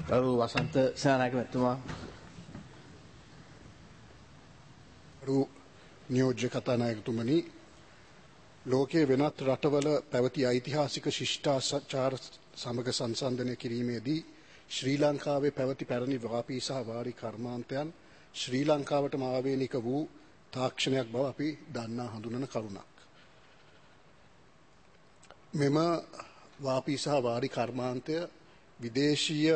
ගරු වසන්ත සේනානායක මැතිතුමා. ගරු නියෝජ්‍ය කතානායකතුමනි, ලෝකයේ වෙනත් රටවල පැවති ඓතිහාසික ශිෂ්ටාචාර සමග සංසන්දනය කිරීමේදී ශ්‍රී ලංකාවේ පැවති පැරණි වාපී සහ වාරි කර්මාන්තයන් ශ්‍රී ලංකාවටම ආවේනික වූ තාක්ෂණයක් බව අපි දන්නා හඳුනන කරුණක්. මෙම වාපී සහ වාරි කර්මාන්තය විදේශීය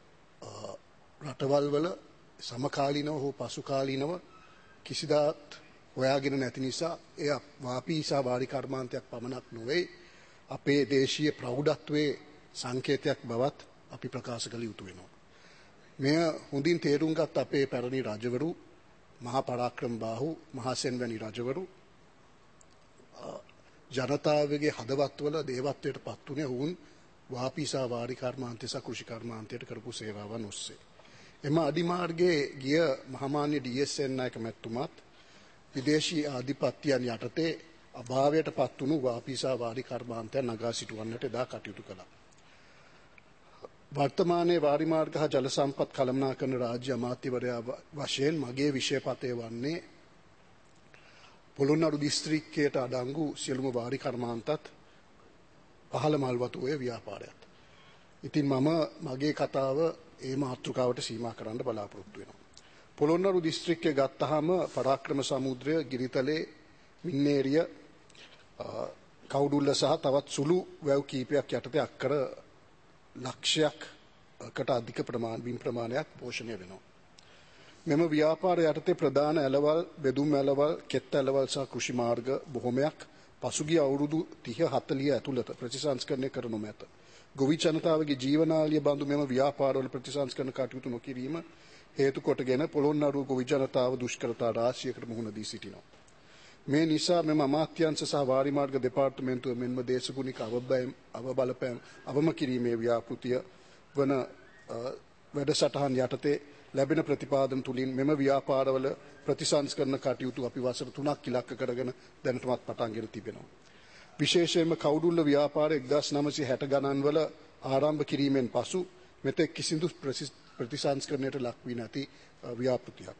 රටවල් වල සමකාලීනව හෝ පසුකාලීනව කිසිදාත් හොයාගෙන නැති නිසා එය වාපී සහ වාරි කර්මාන්තයක් පමණක් නොවේ, අපේ දේශීය ප්‍රෞಢත්වයේ සංකේතයක් බවත් අපි ප්‍රකාශ කළ යුතු වෙනවා. මෙය හොඳින් තේරුම්ගත් අපේ පැරණි රජවරු, මහා පරාක්‍රම බාහු, මහසෙන් වැනි රජවරු ජනතාවගේ හදවත්වල දේවත්වයට පත් වුණේ ඔවුන් වාපී සහ වාරි කර්මාන්තය සහ කෘෂි කර්මාන්තයට කරපු සේවාවන් ඔස්සේ. එම අඩිමාර්ගයේ ගිය මහාමාන්‍ය ඩී.එස්.එන් නායක මැතිතුමාත් විදේශී ආධිපත්‍යයන් යටතේ අභාවයට පත් වුණු වාපී සහ වාරි කර්මාන්තයන් නගා සිටුවන්නට එදා කටයුතු කළා. වර්තමානයේ වාරි මාර්ග හා ජල සම්පත් කළමනාකරන රාජ්‍ය අමාත්‍යවරයා වශයෙන් මගේ විෂයපතේ වන්නේ පොළොන්නරු දිස්ත්‍රික්කයට අඩංගු සියලුම වාරි කර්මාන්තත් පහළ මල්වතුවේ ව්‍යාපාරයත්. ඉතින් මම මගේ කතාව ඒ මාතෘකාවට සීමා කරන්න බලාපොරොත්තු වෙනවා. පොළොන්නරු දිස්ත්‍රික්කය ගත්තාම පරාක්‍රම සමුද්‍රය, ගිරිතලේ, මින්නේරිය, කවුඩුල්ල සහ තවත් සුළු වැව් කීපයක් යටතේ අක්කර ලක්ෂයකට අධික බිම් ප්‍රමාණයක් පෝෂණය වෙනවා. මෙම ව්‍යාපාර යටතේ ප්‍රධාන ඇලවල්, බෙදුම් ඇලවල්, කෙත් ඇලවල් සහ කෘෂි මාර්ග බොහොමයක් පසුගිය අවුරුදු 30-40 ඇතුළත ප්‍රතිසංස්කරණය කර නොමැත. ගොවි ජනතාවගේ ජීවනාලිය බඳු මෙම ව්‍යාපාරවල ප්‍රතිසංස්කරණ කටයුතු නොකිරීම හේතු කොටගෙන පොළොන්නරුව ගොවි ජනතාව දුෂ්කරතා රාශියකට මුහුණ දී සිටිනවා. මේ නිසා මෙම අමාත්‍යාංශ සහ වාරි මාර්ග දෙපාර්තමේන්තුව මෙන්ම දේශගුණික අවබලපෑම් අවම කිරීමේ ව්‍යාපෘතිය වන වැඩසටහන් යටතේ ලැබෙන ප්‍රතිපාදන තුලින් මෙම ව්‍යාපාරවල ප්‍රතිසංස්කරණ කටයුතු අපි වසර 3ක් ඉලක්ක කරගෙන දැනටමත් පටන්ගෙන තිබෙනවා. විශේෂයෙන්ම කවුඩුල්ල ව්‍යාපාරය 1960 ගණන්වල ආරම්භ කිරීමෙන් පසු මෙතෙක් කිසිදු ප්‍රතිසංස්කරණයට ලක් වී නැති ව්‍යාපෘතියක්.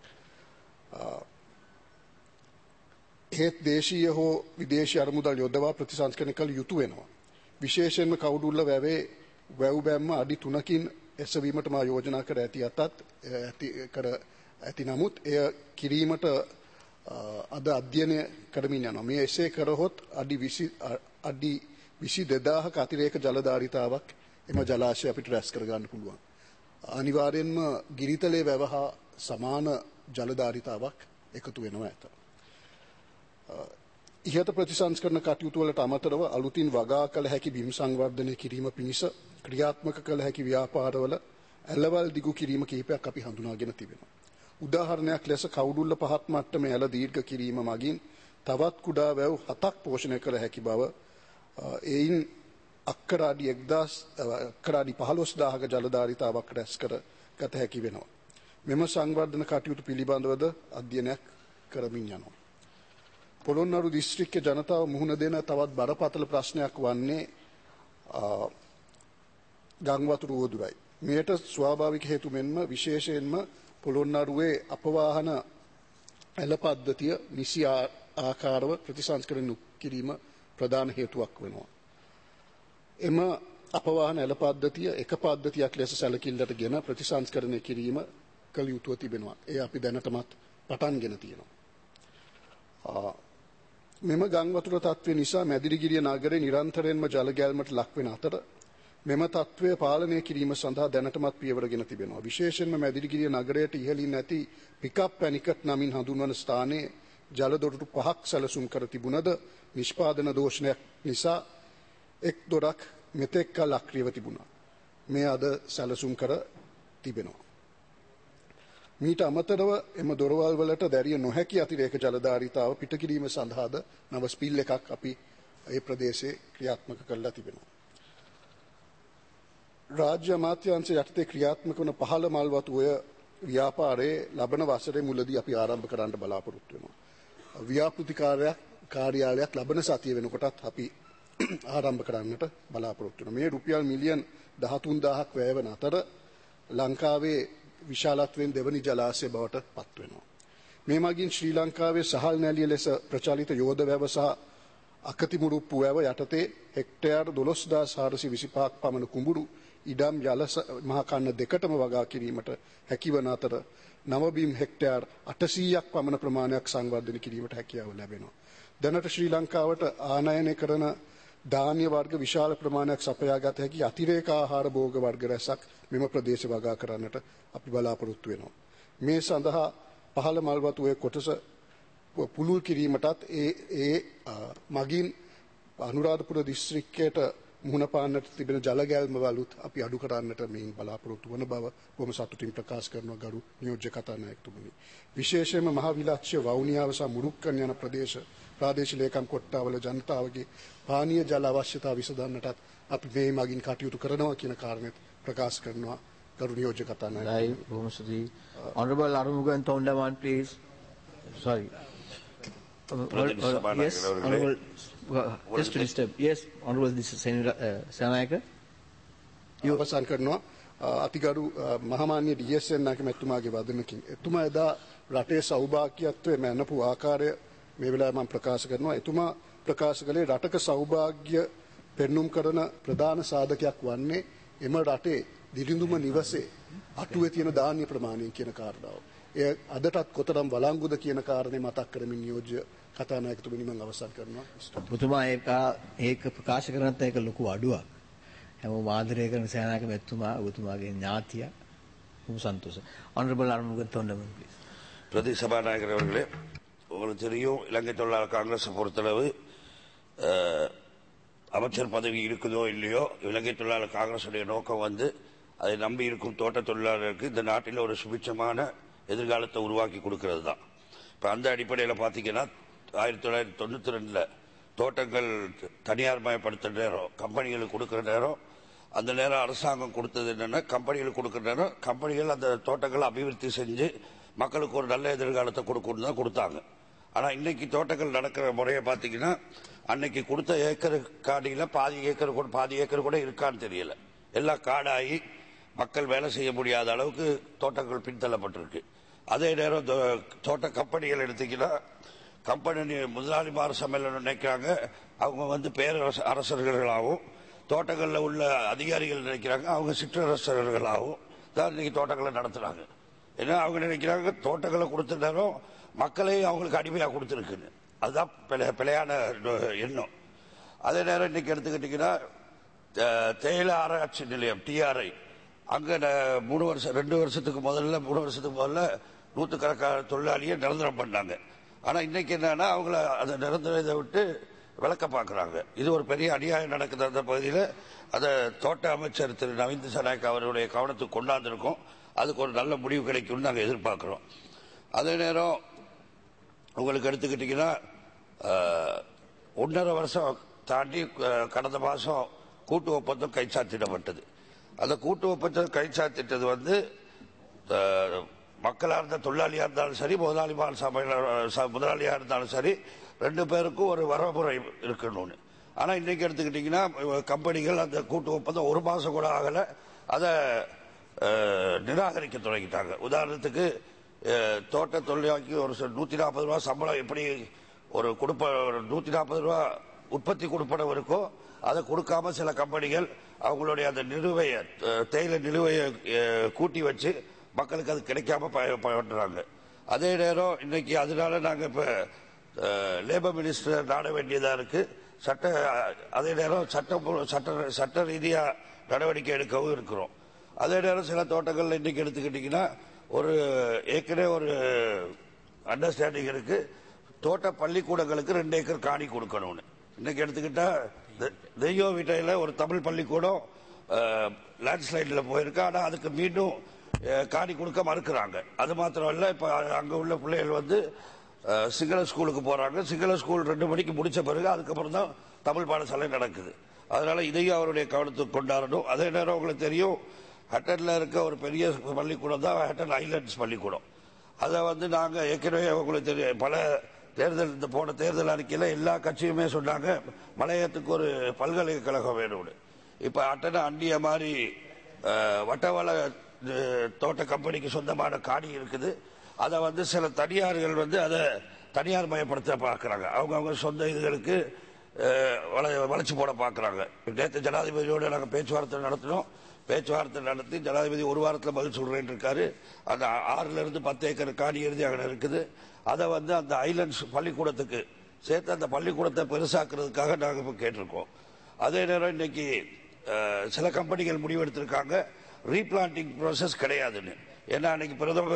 ඒත් දේශීය හෝ විදේශීය අරමුදල් යොදවා ප්‍රතිසංස්කරණය කළ යුතු වෙනවා. විශේෂයෙන්ම කවුඩුල්ල වැවේ වැව් බැම්ම අඩි 3කින් එසවීමට මා යෝජනා කර ඇති නමුත් එය කිරීමට අද අධ්‍යයනය කරමින් යනවා. මේ එසේ කරහොත් අඩි 22,000ක අතිරේක ජලධාරිතාවක් එම ජලාශය අපිට රැස් කර ගන්න පුළුවන්. අනිවාර්යෙන්ම ගිරිතලේ වැව හා සමාන ජලධාරිතාවක් එකතු වෙනවා ඇත. ඉහත ප්‍රතිසංස්කරණ කටයුතු වලට අමතරව අලුතින් වගා කළ හැකි බිම් සංවර්ධනය කිරීම පිණිස ක්‍රියාත්මක කළ හැකි ව්‍යාපාරවල ඇලවල් දිගු කිරීම කිහිපයක් අපි හඳුනාගෙන තිබෙනවා. උදාහරණයක් ලෙස කවුඩුල්ල පහත් මට්ටමේ ඇල දීර්ඝ කිරීම මගින් තවත් කුඩා වැව් 7ක් පෝෂණය කළ හැකි බව, එයින් අක්කර අඩි 15,000ක ජලධාරිතාවක් රැස් කර ගත හැකි වෙනවා. මෙම සංවර්ධන කටයුතු පිළිබඳවද අධ්‍යයනයක් කරමින් යනවා. පොළොන්නරු දිස්ත්‍රික්කයේ ජනතාව මුහුණ දෙන තවත් බරපතල ප්‍රශ්නයක් වන්නේ ගංවතුර උවදුරයි. මෙයට ස්වාභාවික හේතු මෙන්ම විශේෂයෙන්ම පොළොන්නරුවේ අපවාහන ඇල පද්ධතිය නිසි ආකාරව ප්‍රතිසංස්කරණය කිරීම ප්‍රධාන හේතුවක් වෙනවා. එම අපවාහන ඇල පද්ධතිය එක පද්ධතියක් ලෙස සැලකිල්ලට ගෙන ප්‍රතිසංස්කරණය කිරීම කළ යුතුව තිබෙනවා. ඒ අපි දැනටමත් පටන්ගෙන තියෙනවා. මෙම ගංවතුර තත්ත්වය නිසා මැදිරිගිරිය නගරේ නිරන්තරයෙන්ම ජල ගැල්මට ලක් වෙන අතර මෙම තත්ත්වය පාලනය කිරීම සඳහා දැනටමත් පියවරගෙන තිබෙනවා. විශේෂයෙන්ම මැදිරිගිරිය නගරයට ඉහළින් ඇති පිකප් පැනිකට් නමින් හඳුන්වන ස්ථානයේ ජල දොරටු 5ක් සැලසුම් කර තිබුණද නිෂ්පාදන දෝෂණයක් නිසා එක් දොරක් මෙතෙක් කල අක්‍රියව තිබුණා. මේ අද සැලසුම් කර තිබෙනවා. මීට අමතරව එම දොරවල් වලට දැරිය නොහැකි අතිරේක ජලධාරිතාව පිටකිරීම සඳහාද නව ස්පිල් එකක් අපි ඒ ප්‍රදේශයේ ක්‍රියාත්මක කරලා තිබෙනවා. රාජ්‍ය අමාත්‍යාංශ යටතේ ක්‍රියාත්මක වන පහළ මල්වතු ඔය ව්‍යාපාරයේ ලබන වසරේ මුලදී අපි ආරම්භ කරන්න බලාපොරොත්තු වෙනවා. ව්‍යාපෘති කාර්යාලයක් ලබන සතිය වෙනකොටත් අපි ආරම්භ කරන්නට බලාපොරොත්තු වෙනවා. මේ රුපියල් මිලියන් 13,000ක් වැය වන අතර ලංකාවේ විශාලත්වයෙන් දෙවනි ජලාශය බවට පත් වෙනවා. මේ මගින් ශ්‍රී ලංකාවේ සහල් නැලිය ලෙස ප්‍රචලිත යෝධ වැව සහ අකතිමුරුප්පු වැව යටතේ හෙක්ටයාර් 12425ක් පමණ කුඹුරු ඉඩම් යල මහ කන්න දෙකටම වගා කිරීමට හැකිවන අතර නවබීම් හෙක්ටයාර් 800ක් පමණ ප්‍රමාණයක් සංවර්ධනය කිරීමට හැකියාව ලැබෙනවා. දැනට ශ්‍රී ලංකාවට ආනයනය කරන ධාන්‍ය වර්ග විශාල ප්‍රමාණයක් සපයාගත හැකි අතිරේක ආහාර භෝග වර්ග රැසක් මෙම ප්‍රදේශ වගා කරන්නට අපි බලාපොරොත්තු වෙනවා. මේ සඳහා පහළ මල්වතුවේ කොටස පුළුල් කිරීමටත් ඒ මගින් අනුරාධපුර දිස්ත්‍රික්කයට මුහුණ පාන්නට තිබෙන ජල ගැල්මවලුත් අපි අඩු කරන්නට මේ බලාපොරොත්තු වන බව බොහොම සතුටින් ප්‍රකාශ කරනවා ගරු නියෝජ්‍ය කතානායකතුමනි. විශේෂයෙන්ම මහ විලාක්ෂ්‍ය වවුනියාව සහ මුරුක්කන් යන ප්‍රාදේශීය ලේකම් කොට්ටාවල ජනතාවගේ පානීය ජල අවශ්‍යතාව විසඳන්නටත් අපි මේ මගින් කටයුතු කරනවා කියන කාරණය ප්‍රකාශ කරනවා ගරු නියෝජ්‍ය කතානායකතුමනි. බොහොම ස්තුතියි. Honorable Arumugan Tondaman, please. Sorry. Yes, Honorable. Just to disturb. Yes, Honorable Senayaka. අවසන් කරනවා අතිගරු මහමාන්‍ය ඩීඑස්.එන් නායකතුමාගේ වදනකින්. එතුමා එදා රටේ සෞභාග්‍යත්වයේ මැනපු ආකාරය මේ වෙලාවේ මම ප්‍රකාශ කරනවා. එතුමා ප්‍රකාශ කළේ රටක සෞභාග්‍ය පෙන්눔 කරන ප්‍රධාන සාධකයක් වන්නේ එම රටේ දිරිඳුම නිවසේ අටුවේ තියෙන ධාන්‍ය ප්‍රමාණය කියන කාරණාව. එය අදටත් කොතරම් වළංගුද කියන කාරණේ මතක් කරමින් නියෝජ්‍ය කතානායකතුමනි මම අවසන් කරනවා. ඔබතුමා ඒක ප්‍රකාශ කරනත් ඒක ලොකු අඩුවක්. හැමෝම ආදරය කරන සේනානායක මෙතුමා ඔබතුමාගේ ඥාතිය. බොහොම සන්තෝෂයි. Honorable Arumugan Tondaman, please. பிரதி சபாநாயகர் அவர்களே, உங்களுக்கு தெரியும் இலங்கை தொழிலாளர் காங்கிரஸை பொறுத்தளவு அமைச்சர் பதவி இருக்குதோ இல்லையோ இலங்கை தொழிலாளர் காங்கிரசுடைய நோக்கம் வந்து அதை நம்பி இருக்கும் தோட்ட தொழிலாளருக்கு இந்த நாட்டில் ஒரு சுபிட்சமான எதிர்காலத்தை உருவாக்கி கொடுக்கிறது தான். இப்போ அந்த அடிப்படையில் பார்த்தீங்கன்னா 1992 தோட்டங்கள் தனியார் மயப்படுத்துற நேரம் கம்பெனிகளுக்கு கொடுக்குற நேரம் அந்த நேரம் அரசாங்கம் கொடுத்தது என்னன்னா கம்பெனிகளுக்கு கொடுக்குற நேரம் கம்பெனிகள் அந்த தோட்டங்களை அபிவிருத்தி செஞ்சு மக்களுக்கு ஒரு நல்ல எதிர்காலத்தை கொடுக்கணும் தான் கொடுத்தாங்க. ஆனால் இன்னைக்கு தோட்டங்கள் நடக்கிற முறையை பார்த்தீங்கன்னா அன்னைக்கு கொடுத்த ஏக்கர் காடியில் பாதி ஏக்கர் கூட இருக்கான்னு தெரியல. எல்லாம் காடாகி மக்கள் வேலை செய்ய முடியாத அளவுக்கு தோட்டங்கள் பின்தள்ளப்பட்டிருக்கு. அதே நேரம் தோட்ட கம்பெனிகள் எடுத்தீங்கன்னா கம்பெனி முதலாளிமார் சம்மேளனம் நினைக்கிறாங்க அவங்க வந்து பேரரசர்களாகவும் தோட்டங்களில் உள்ள அதிகாரிகள் நினைக்கிறாங்க அவங்க சிற்றரசர்களாகவும் தான் இன்னைக்கு தோட்டங்களை நடத்துறாங்க. ஏன்னா அவங்க நினைக்கிறாங்க தோட்டங்களை கொடுத்த நேரம் மக்களையும் அவங்களுக்கு அடிமையாக கொடுத்துருக்குன்னு. அதுதான் பிழையான எண்ணம். அதே நேரம் இன்னைக்கு எடுத்துக்கிட்டீங்கன்னா தேயிலை ஆராய்ச்சி நிலையம் டிஆர்ஐ அங்கே 2 வருஷத்துக்கு முதல்ல நூற்றுக்கணக்கான தொழிலாளியை நிரந்தரம் பண்ணாங்க. ஆனால் இன்னைக்கு என்னன்னா அவங்கள அந்த நிரந்தரத்தை விட்டு விளக்க பார்க்குறாங்க. இது ஒரு பெரிய அநியாயம் நடக்குது அந்த பகுதியில். அதை தோட்ட அமைச்சர் திரு நவீன் திசாநாயக் அவருடைய கவனத்துக்கு கொண்டாந்துருக்கோம். அதுக்கு ஒரு நல்ல முடிவு கிடைக்கும்னு நாங்கள் எதிர்பார்க்குறோம். அதே நேரம் உங்களுக்கு எடுத்துக்கிட்டிங்கன்னா 1.5 வருஷம் தாண்டி கடந்த மாதம் கூட்டு ஒப்பந்தம் கைச்சாத்திடப்பட்டது. அந்த கூட்டு ஒப்பந்தம் கைச்சாத்திட்டது வந்து மக்களாக இருந்த தொழிலாளியாக இருந்தாலும் சரி முதலாளியாக இருந்தாலும் சரி 2 பேருக்கும் ஒரு வரமுறை இருக்கணும்னு. ஆனால் இன்னைக்கு எடுத்துக்கிட்டிங்கன்னா கம்பெனிகள் அந்த கூட்டு ஒப்பந்தம் 1 மாதம் கூட ஆகலை அதை நிராகரிக்க தொடங்கிட்டாங்க. உதாரணத்துக்கு தோட்ட தொழிலாளிக்கு ஒரு 140 ரூபா சம்பளம் எப்படி ஒரு 140 ரூபா உற்பத்தி கொடுப்பனவு இருக்கோ அதை கொடுக்காம சில கம்பெனிகள் அவங்களுடைய அந்த தேயிலை நிலுவையை கூட்டி வச்சு மக்களுக்கு அது கிடைக்காம பண்றாங்க. அதே நேரம் இன்னைக்கு அதனால நாங்கள் இப்போ லேபர் மினிஸ்டர் நாட வேண்டியதா இருக்கு. அதே நேரம் சட்ட ரீதியா நடவடிக்கை எடுக்கவும் இருக்கிறோம். அதே நேரம் சில தோட்டங்கள் இன்னைக்கு எடுத்துக்கிட்டீங்கன்னா ஏற்கனவே ஒரு அண்டர்ஸ்டாண்டிங் இருக்கு. தோட்ட பள்ளிக்கூடங்களுக்கு 2 ஏக்கர் காணி கொடுக்கணும்னு. இன்னைக்கு எடுத்துக்கிட்டா தெய்வ வீட்டையில ஒரு தமிழ் பள்ளிக்கூடம் லேண்ட்ஸ்லைட்ல போயிருக்கு. ஆனா அதுக்கு மீண்டும் காணி கொடுக்க மறுக்கிறாங்க. அது மாத்திரம் இல்ல, இப்ப அங்க உள்ள பிள்ளைகள் வந்து சிங்கள ஸ்கூலுக்கு போறாங்க. சிங்கள ஸ்கூல் 2 மணிக்கு முடிச்ச பிறகு அதுக்கப்புறம் தான் தமிழ் பாடசாலை நடக்குது. அதனால இதையும் அவருடைய கவனத்துக்கு கொண்டாடணும். அதே நேரம் உங்களுக்கு தெரியும் ஹட்டன்ல இருக்க ஒரு பெரிய பள்ளிக்கூடம் தான் ஹட்டன் ஐலண்ட்ஸ் பள்ளிக்கூடம். அதை வந்து நாங்க ஏற்கனவே உங்களுக்கு தெரியும் பல போன தேர்தல் அறிக்கையில எல்லா கட்சியுமே சொன்னாங்க மலையத்துக்கு ஒரு பல்கலைக்கழகம் வேணும்னு. இப்ப அட்டனை அண்டிய மாதிரி வட்டவள தோட்ட கம்பெனிக்கு சொந்தமான காணி இருக்குது. அதை வந்து சில தனியார்கள் வந்து அதை தனியார் மயப்படுத்த பார்க்கறாங்க. அவங்க சொந்த இதுகளுக்கு வளைச்சு போட பார்க்கறாங்க. நேற்று ஜனாதிபதியோடு நாங்கள் பேச்சுவார்த்தை நடத்தினோம். பேச்சுவார்த்தை நடத்தி ஜனாதிபதி ஒரு வாரத்தில் பதில் சொல்றேன் இருக்காரு. அந்த 6 to 10 ஏக்கர் காணி எழுதி அங்கே இருக்குது. அதை வந்து அந்த ஐலண்ட்ஸ் பள்ளிக்கூடத்துக்கு சேர்த்து அந்த பள்ளிக்கூடத்தை பெருசாக்குறதுக்காக நாங்கள் இப்போ கேட்டிருக்கோம். அதே நேரம் இன்னைக்கு சில கம்பெனிகள் முடிவெடுத்திருக்காங்க ரீபிளான்டிங் ப்ராசஸ் கிடையாதுன்னு. ஏன்னா அன்னைக்கு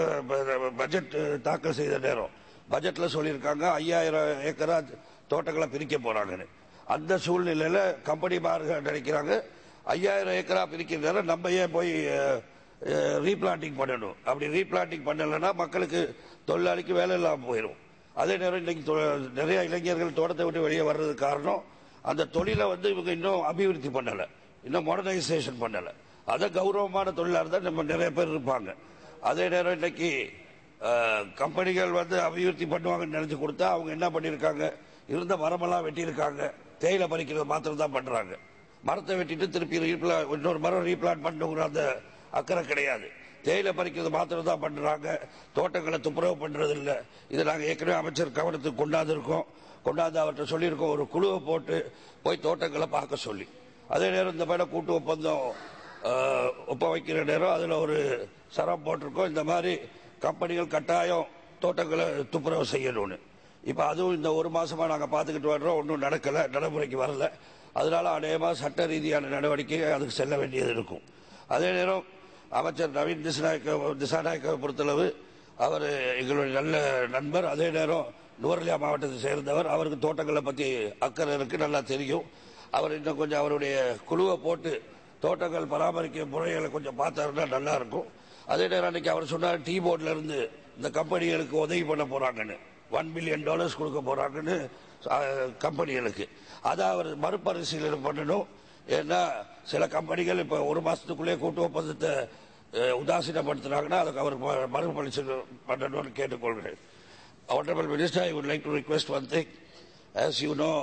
பட்ஜெட் தாக்கல் செய்த நேரம் பட்ஜெட்ல சொல்லியிருக்காங்க 5000 ஏக்கரா தோட்டங்களை பிரிக்க போறாங்கன்னு. அந்த சூழ்நிலையில கம்பெனி நினைக்கிறாங்க 5000 ஏக்கரா பிரிக்கிறதால நம்ம ஏன் போய் ரீபிளான்டிங் பண்ணணும். அப்படி ரீபிளான்டிங் பண்ணலைன்னா மக்களுக்கு தொழிலாளிக்கு வேலை இல்லாமல் போயிடும். அதே நேரம் இன்னைக்கு நிறைய இளைஞர்கள் தோட்டத்தை விட்டு வெளியே வர்றது காரணம் அந்த தொழிலை வந்து இவங்க இன்னும் அபிவிருத்தி பண்ணல, இன்னும் மாடர்னைசேஷன் பண்ணல. அதை கௌரவமான தொழிலாக இருந்தால் நம்ம நிறைய பேர் இருப்பாங்க. அதே நேரம் இன்னைக்கு கம்பெனிகள் வந்து அபிவிருத்தி பண்ணுவாங்கன்னு நினைச்சு கொடுத்தா அவங்க என்ன பண்ணிருக்காங்க, இருந்த மரமெல்லாம் வெட்டியிருக்காங்க, தேயிலை பறிக்கிறது மாத்திரம் தான் பண்றாங்க. மரத்தை வெட்டிட்டு திருப்பி இன்னொரு மரம் ரீபிளான்ட் பண்ணுங்கிற அந்த அக்கறை கிடையாது. தேயிலை பறிக்கிறது மாத்திரம் தான் பண்றாங்க, தோட்டங்களை துப்புரவு பண்றது இல்லை. இதை நாங்கள் ஏற்கனவே அமைச்சர் கவனத்துக்கு கொண்டாந்து அவர்கிட்ட சொல்லியிருக்கோம், ஒரு குழுவை போட்டு போய் தோட்டங்களை பார்க்க சொல்லி. அதே நேரம் இந்த மாதிரி கூட்டு ஒப்பந்தம் ஒப்ப வைக்கிற நேரம் அதில் ஒரு சரம் போட்டிருக்கோம், இந்த மாதிரி கம்பெனிகள் கட்டாயம் தோட்டங்களை துப்புரவு செய்யணும்னு. இப்ப அதுவும் இந்த ஒரு மாசமா நாங்க பாத்துக்கிட்டு வர்றோம், ஒன்றும் நடக்கல, நடைமுறைக்கு வரல. அதனால அநேகமா சட்ட ரீதியான நடவடிக்கை அதுக்கு செல்ல வேண்டியது இருக்கும். அதே நேரம் அமைச்சர் நவீன் திசாநாயக்க பொறுத்தளவு அவர் எங்களுடைய நல்ல நண்பர். அதே நேரம் நுவரெலியா மாவட்டத்தை சேர்ந்தவர். அவருக்கு தோட்டங்களை பத்தி அக்கறை இருக்கு, நல்லா தெரியும். அவர் இன்னும் கொஞ்சம் அவருடைய குழுவை போட்டு தோட்டங்கள் பராமரிக்க முறைகளை கொஞ்சம் பார்த்தாருன்னா நல்லா இருக்கும். அதே நேரம் அன்னைக்கு அவர் சொன்னார் டீ போர்ட்ல இருந்து இந்த கம்பெனிகளுக்கு உதவி பண்ண போறாங்கன்னு, $1 billion கொடுக்க போறாங்கன்னு கம்பெனிகளுக்கு. அதை அவர் மறுபரிசீலனை பண்ணணும். ஏன்னா சில கம்பெனிகள் இப்ப ஒரு மாசத்துக்குள்ளே கூட்டு ஒப்பந்தத்தை உதாசீனப்படுத்துறாங்கன்னா அதுக்கு அவர் மறுபரிசீலனை பண்ணணும்னு கேட்டுக்கொள்கிறேன். Honorable Minister, I would like to request one thing. As you know,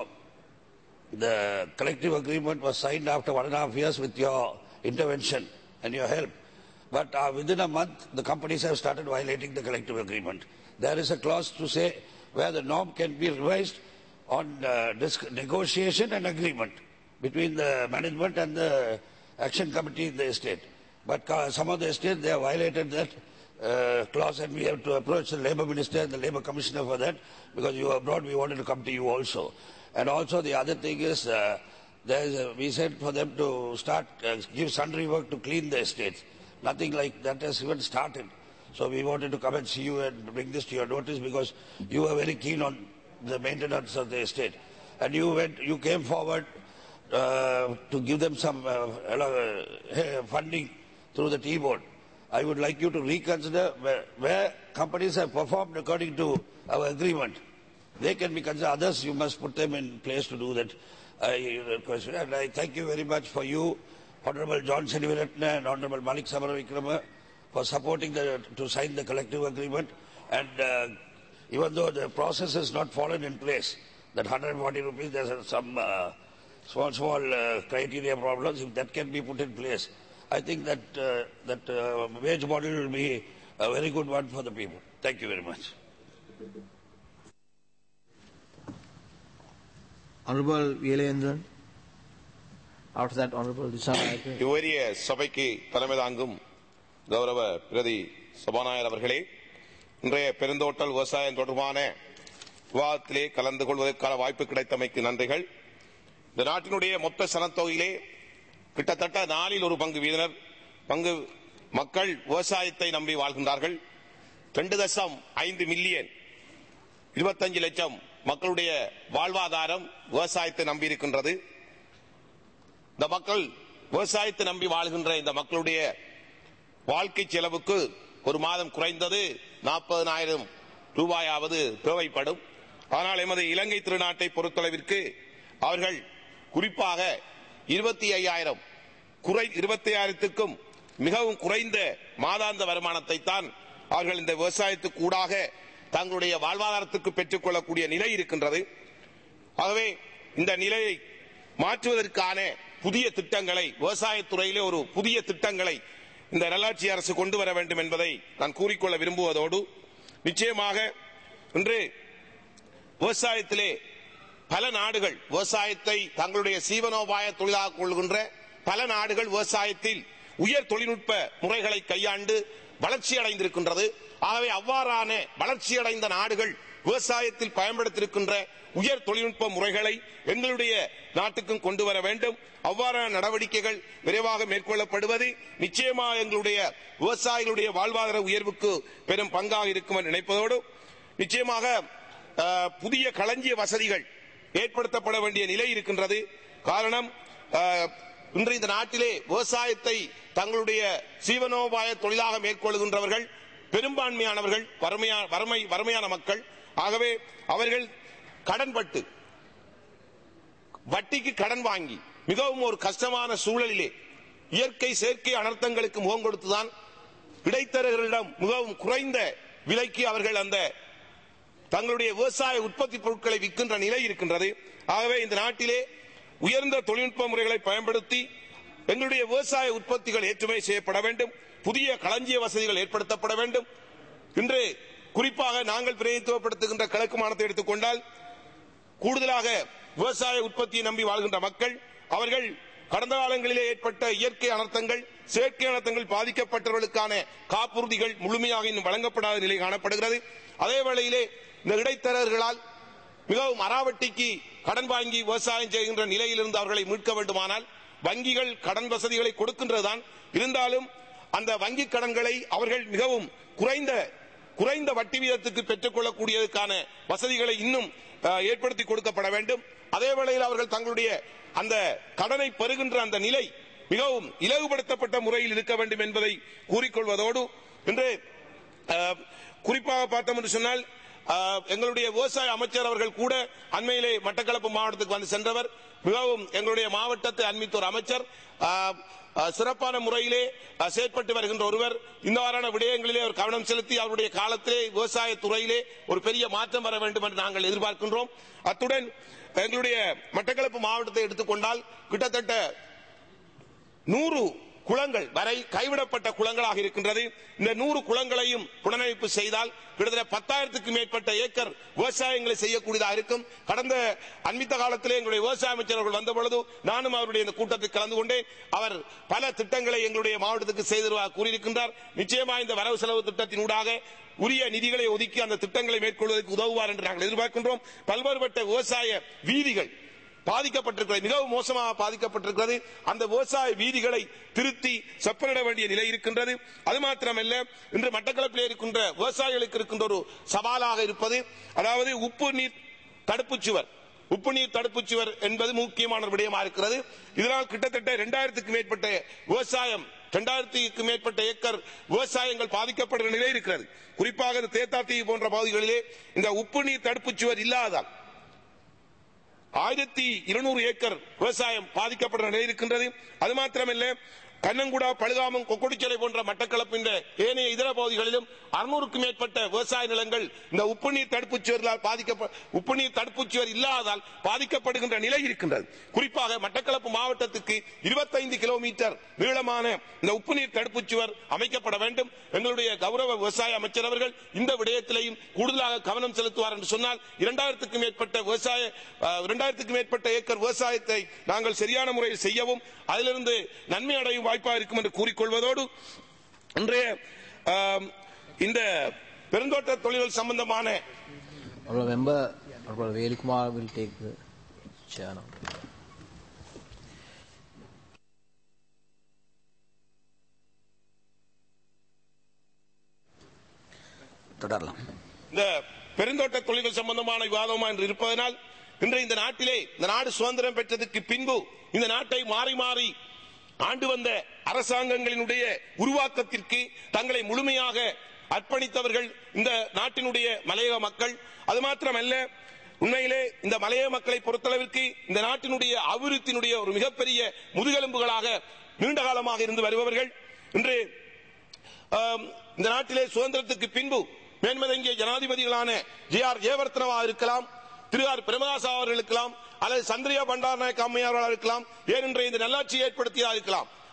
the collective agreement was signed after 1.5 years with your intervention and your help. But within a month, the companies have started violating the collective agreement. There is a clause to say where the norm can be revised on negotiation and agreement between the management and the action committee in the estate. But some of the estates, they have violated that clause, and we have to approach the Labour Minister and the Labour Commissioner for that, because you are abroad, we wanted to come to you also. And also the other thing is, we said for them to start, give sundry work to clean the estates. Nothing like that has even started. So we wanted to come and see you and bring this to your notice, because you were very keen on the maintenance of the estate. And you came forward to give them some funding through the T-board. I would like you to reconsider where companies have performed according to our agreement. They can be considered. Others, you must put them in place to do that. And I thank you very much for you, Honorable John Seniviratna and Honorable Malik Samaravikrama, for supporting to sign the collective agreement. And even though the process has not fallen in place, that 140 rupees, there's some small criteria problems. If that can be put in place, I think that wage model will be a very good one for the people. Thank you very much. Honorable Velayendran. After that, Honorable Dissanayake. இவரிய சபைக்கு தலைமை தாங்கும் கௌரவ பிரதி சபாநாயகர் அவர்களே, இன்றைய பெருந்தோட்டல் விவசாயம் தொடர்பான விவாதத்திலே கலந்து கொள்வதற்கான வாய்ப்பு கிடைத்தமைக்கு நன்றிகள். இந்த நாட்டினுடைய மொத்த சனத்தொகையிலே கிட்டத்தட்ட 1/4 மக்கள் விவசாயத்தை நம்பி வாழ்கின்றார்கள். 2.5 மில்லியன் 25 லட்சம் மக்களுடைய வாழ்வாதாரம் விவசாயத்தை நம்பி இருக்கின்றது. இந்த மக்கள் விவசாயத்தை நம்பி வாழ்கின்ற இந்த மக்களுடைய வாழ்க்கை செலவுக்கு ஒரு மாதம் குறைந்தது 40,000 ரூபாயாவது தேவைப்படும். ஆனால் எமது இலங்கை திருநாட்டை பொறுத்தளவிற்கு அவர்கள் குறிப்பாக 25,000க்கும் மிகவும் குறைந்த மாதாந்த வருமானத்தை தான் அவர்கள் இந்த விவசாயத்துக்கு ஊடாக தங்களுடைய வாழ்வாதாரத்துக்கு பெற்றுக் கொள்ளக்கூடிய நிலை இருக்கின்றது. ஆகவே இந்த நிலையை மாற்றுவதற்கான புதிய திட்டங்களை, விவசாயத்துறையிலே ஒரு புதிய திட்டங்களை இந்த நல்லாட்சி அரசு கொண்டு வர வேண்டும் என்பதை நான் கூறிக்கொள்ள விரும்புவதோடு, நிச்சயமாக இன்று விவசாயத்திலே பல நாடுகள் விவசாயத்தை தங்களுடைய சீவனோபாய தொழிலாக கொள்கின்ற பல நாடுகள் விவசாயத்தில் உயர் தொழில்நுட்ப முறைகளை கையாண்டு வளர்ச்சி அடைந்திருக்கின்றது. ஆகவே அவ்வாறான வளர்ச்சியடைந்த நாடுகள் விவசாயத்தில் பயன்படுத்தியிருக்கின்ற உயர் தொழில்நுட்ப முறைகளை எங்களுடைய நாட்டுக்கும் கொண்டு வர வேண்டும். அவ்வாறான நடவடிக்கைகள் விரைவாக மேற்கொள்ளப்படுவது நிச்சயமாக எங்களுடைய விவசாயிகளுடைய வாழ்வாதார உயர்வுக்கு பெரும் பங்காக இருக்கும் என்று நினைப்பதோடு, நிச்சயமாக புதிய களஞ்சிய வசதிகள் ஏற்படுத்தப்பட வேண்டிய நிலை இருக்கின்றது. காரணம், இன்று இந்த நாட்டிலே விவசாயத்தை தங்களுடைய சீவனோபாய தொழிலாக மேற்கொள்கின்றவர்கள் பெரும்பான்மையானவர்கள் வறுமையான மக்கள். ஆகவே அவர்கள் கடன்பட்டு வட்டிக்கு கடன் வாங்கி மிகவும் ஒரு கஷ்டமான சூழலிலே இயற்கை செயற்கை அனர்த்தங்களுக்கு முகம் கொடுத்துதான் இடைத்தரகர்களிடம் மிகவும் குறைந்த விலைக்கு அவர்கள் அந்த தங்களுடைய விவசாய உற்பத்தி பொருட்களை விற்கின்ற நிலை இருக்கின்றது. ஆகவே இந்த நாட்டிலே உயர்ந்த தொழில்நுட்ப முறைகளை பயன்படுத்தி எங்களுடைய விவசாய உற்பத்திகள் ஏற்றுமதி செய்யப்பட வேண்டும். புதிய களஞ்சிய வசதிகள் ஏற்படுத்தப்பட வேண்டும். இன்று குறிப்பாக நாங்கள் பிரதிநிதித்துவப்படுத்துகின்ற கிழக்கு மாநிலத்தை எடுத்துக்கொண்டால், கூடுதலாக விவசாய உற்பத்தியை நம்பி வாழ்கின்ற மக்கள், அவர்கள் கடந்த காலங்களிலே ஏற்பட்ட இயற்கை அனர்த்தங்கள் செயற்கை அனர்த்தங்கள் பாதிக்கப்பட்டவர்களுக்கான காப்புறுதிகள் முழுமையாக இன்னும் வழங்கப்படாத நிலை காணப்படுகிறது. அதே வேளையிலே இந்த இடைத்தரகர்களால் மிகவும் அராவட்டிக்கு கடன் வாங்கி விவசாயம் செய்கின்ற நிலையிலிருந்து அவர்களை மீட்க வேண்டுமானால் வங்கிகள் கடன் வசதிகளை கொடுக்கின்றதுதான். இருந்தாலும் அந்த வங்கி கடன்களை அவர்கள் மிகவும் குறைந்த வட்டி வீதத்துக்கு பெற்றுக் கொள்ளக்கூடியதற்கான வசதிகளை இன்னும் ஏற்படுத்தி கொடுக்கப்பட வேண்டும். அதே வேளையில் அவர்கள் தங்களுடைய அந்த கடனை பெறுகின்ற அந்த நிலை மிகவும் இலகுபடுத்தப்பட்ட முறையில் இருக்க வேண்டும் என்பதை கூறிக்கொள்வதோடு, இன்று குறிப்பாக பார்த்தோம் என்று சொன்னால், எங்களுடைய விவசாய அமைச்சர் அவர்கள் கூட அண்மையிலே மட்டக்களப்பு மாவட்டத்துக்கு வந்து சென்றவர். மிகவும் எங்களுடைய மாவட்டத்தை அண்மித்த ஒரு அமைச்சர், சிறப்பான முறையிலே செயற்பட்டு வருகின்ற ஒருவர். இந்த வாரான விடயங்களிலே ஒரு கவனம் செலுத்தி அவருடைய காலத்திலே விவசாய துறையிலே ஒரு பெரிய மாற்றம் வர வேண்டும் என்று நாங்கள் எதிர்பார்க்கின்றோம். அத்துடன் எங்களுடைய மட்டக்களப்பு மாவட்டத்தை எடுத்துக்கொண்டால் கிட்டத்தட்ட 100 குளங்கள் வரை கைவிடப்பட்ட குளங்களாக இருக்கின்றது. இந்த 100 குளங்களையும் புனரமைப்பு செய்தால் கிட்டத்தட்ட 10,000க்கும் மேற்பட்ட ஏக்கர் விவசாயங்களை செய்யக்கூடியதாக இருக்கும். கடந்த அண்மித்த காலத்திலே எங்களுடைய விவசாய அமைச்சர் அவர்கள் வந்த பொழுது நானும் அவருடைய இந்த கூட்டத்தில் கலந்து கொண்டேன். அவர் பல திட்டங்களை எங்களுடைய மாவட்டத்துக்கு செய்ததாக கூறியிருக்கின்றார். நிச்சயமாக இந்த வரவு செலவு திட்டத்தினூடாக உரிய நிதிகளை ஒதுக்கி அந்த திட்டங்களை மேற்கொள்வதற்கு உதவுவார் என்று நாங்கள் எதிர்பார்க்கின்றோம். பல்வேறுபட்ட விவசாய வீதிகள் பாதிக்கப்பட்டிருக்கிறது, மிகவும் மோசமாக பாதிக்கப்பட்டிருக்கிறது. அந்த விவசாய வீதிகளை திருத்தி செப்பனிட வேண்டிய நிலை இருக்கின்றது. அது மாத்திரமல்ல, இன்று மட்டக்களப்பிலே இருக்கின்ற விவசாயிகளுக்கு இருக்கின்ற ஒரு சவாலாக இருப்பது, அதாவது உப்பு நீர் தடுப்புச் சுவர் என்பது முக்கியமான ஒரு விடயமாக இருக்கிறது. இதனால் கிட்டத்தட்ட 2000க்கும் மேற்பட்ட விவசாயம் 2000க்கும் மேற்பட்ட ஏக்கர் விவசாயங்கள் பாதிக்கப்படுகிற நிலை இருக்கிறது. குறிப்பாக இந்த தேத்தாத்தீவு போன்ற பகுதிகளிலே இந்த உப்பு நீர் தடுப்புச் சுவர் இல்லாததால் 1200 ஏக்கர் விவசாயம் பாதிக்கப்படுகிற நிலை இருக்கின்றது. அது மாத்திரமல்ல, கண்ணங்குடா, பழுகாமம், கொக்கொடிச்சலை போன்ற மட்டக்களப்பின் ஏனைய இதர பகுதிகளிலும் 600க்கும் மேற்பட்ட விவசாய நிலங்கள் இந்த உப்பு நீர் தடுப்புச் சுவர் இல்லாததால் பாதிக்கப்படுகின்ற நிலை இருக்கின்றது. குறிப்பாக மட்டக்களப்பு மாவட்டத்துக்கு 25 கிலோமீட்டர் நீளமான இந்த உப்பு நீர் தடுப்புச் சுவர் அமைக்கப்பட வேண்டும். எங்களுடைய கௌரவ விவசாய அமைச்சர் அவர்கள் இந்த விடயத்திலையும் கூடுதலாக கவனம் செலுத்துவார் என்று சொன்னால் 2000க்கும் மேற்பட்ட ஏக்கர் விவசாயத்தை நாங்கள் சரியான முறையில் செய்யவும் அதிலிருந்து நன்மை அடையும் வாய்ப்பாக இருக்கும் என்று கூறிக்கொள்வதோடு, இன்றைய இந்த பெருந்தோட்ட தொழில்கள் சம்பந்தமான Velukumar will take the chair now. தொடரலாம். இந்த பெருந்தோட்ட தொழில்கள் சம்பந்தமான விவாதமா என்று இருப்பதனால், இன்று இந்த நாட்டிலே இந்த நாடு சுதந்திரம் பெற்றதற்கு பின்பு இந்த நாட்டை மாறி மாறி ஆண்டு வந்த அரசாங்கங்களினுடைய உருவாக்கத்திற்கு தங்களை முழுமையாக அர்ப்பணித்தவர்கள் இந்த நாட்டினுடைய மலையக மக்கள். அது மாத்திரமல்ல, உண்மையிலே இந்த மலையக மக்களை பொறுத்தளவிற்கு இந்த நாட்டினுடைய அபிவிருத்தியினுடைய ஒரு மிகப்பெரிய முதுகெலும்புகளாக நீண்ட காலமாக இருந்து வருபவர்கள். இன்று இந்த நாட்டிலே சுதந்திரத்துக்கு பின்பு மேன்மதங்கிய ஜனாதிபதிகளான ஜே.ஆர். ஜெயவர்தனவா இருக்கலாம், திரு ஆர். பிரேமதாசா அவர்கள் இருக்கலாம், அல்லது சந்திரியா பண்டாரநாயக்க அம்மையார் இருக்கலாம், ஏனென்ற இந்த நல்லாட்சியை ஏற்படுத்தியா இருக்கலாம்.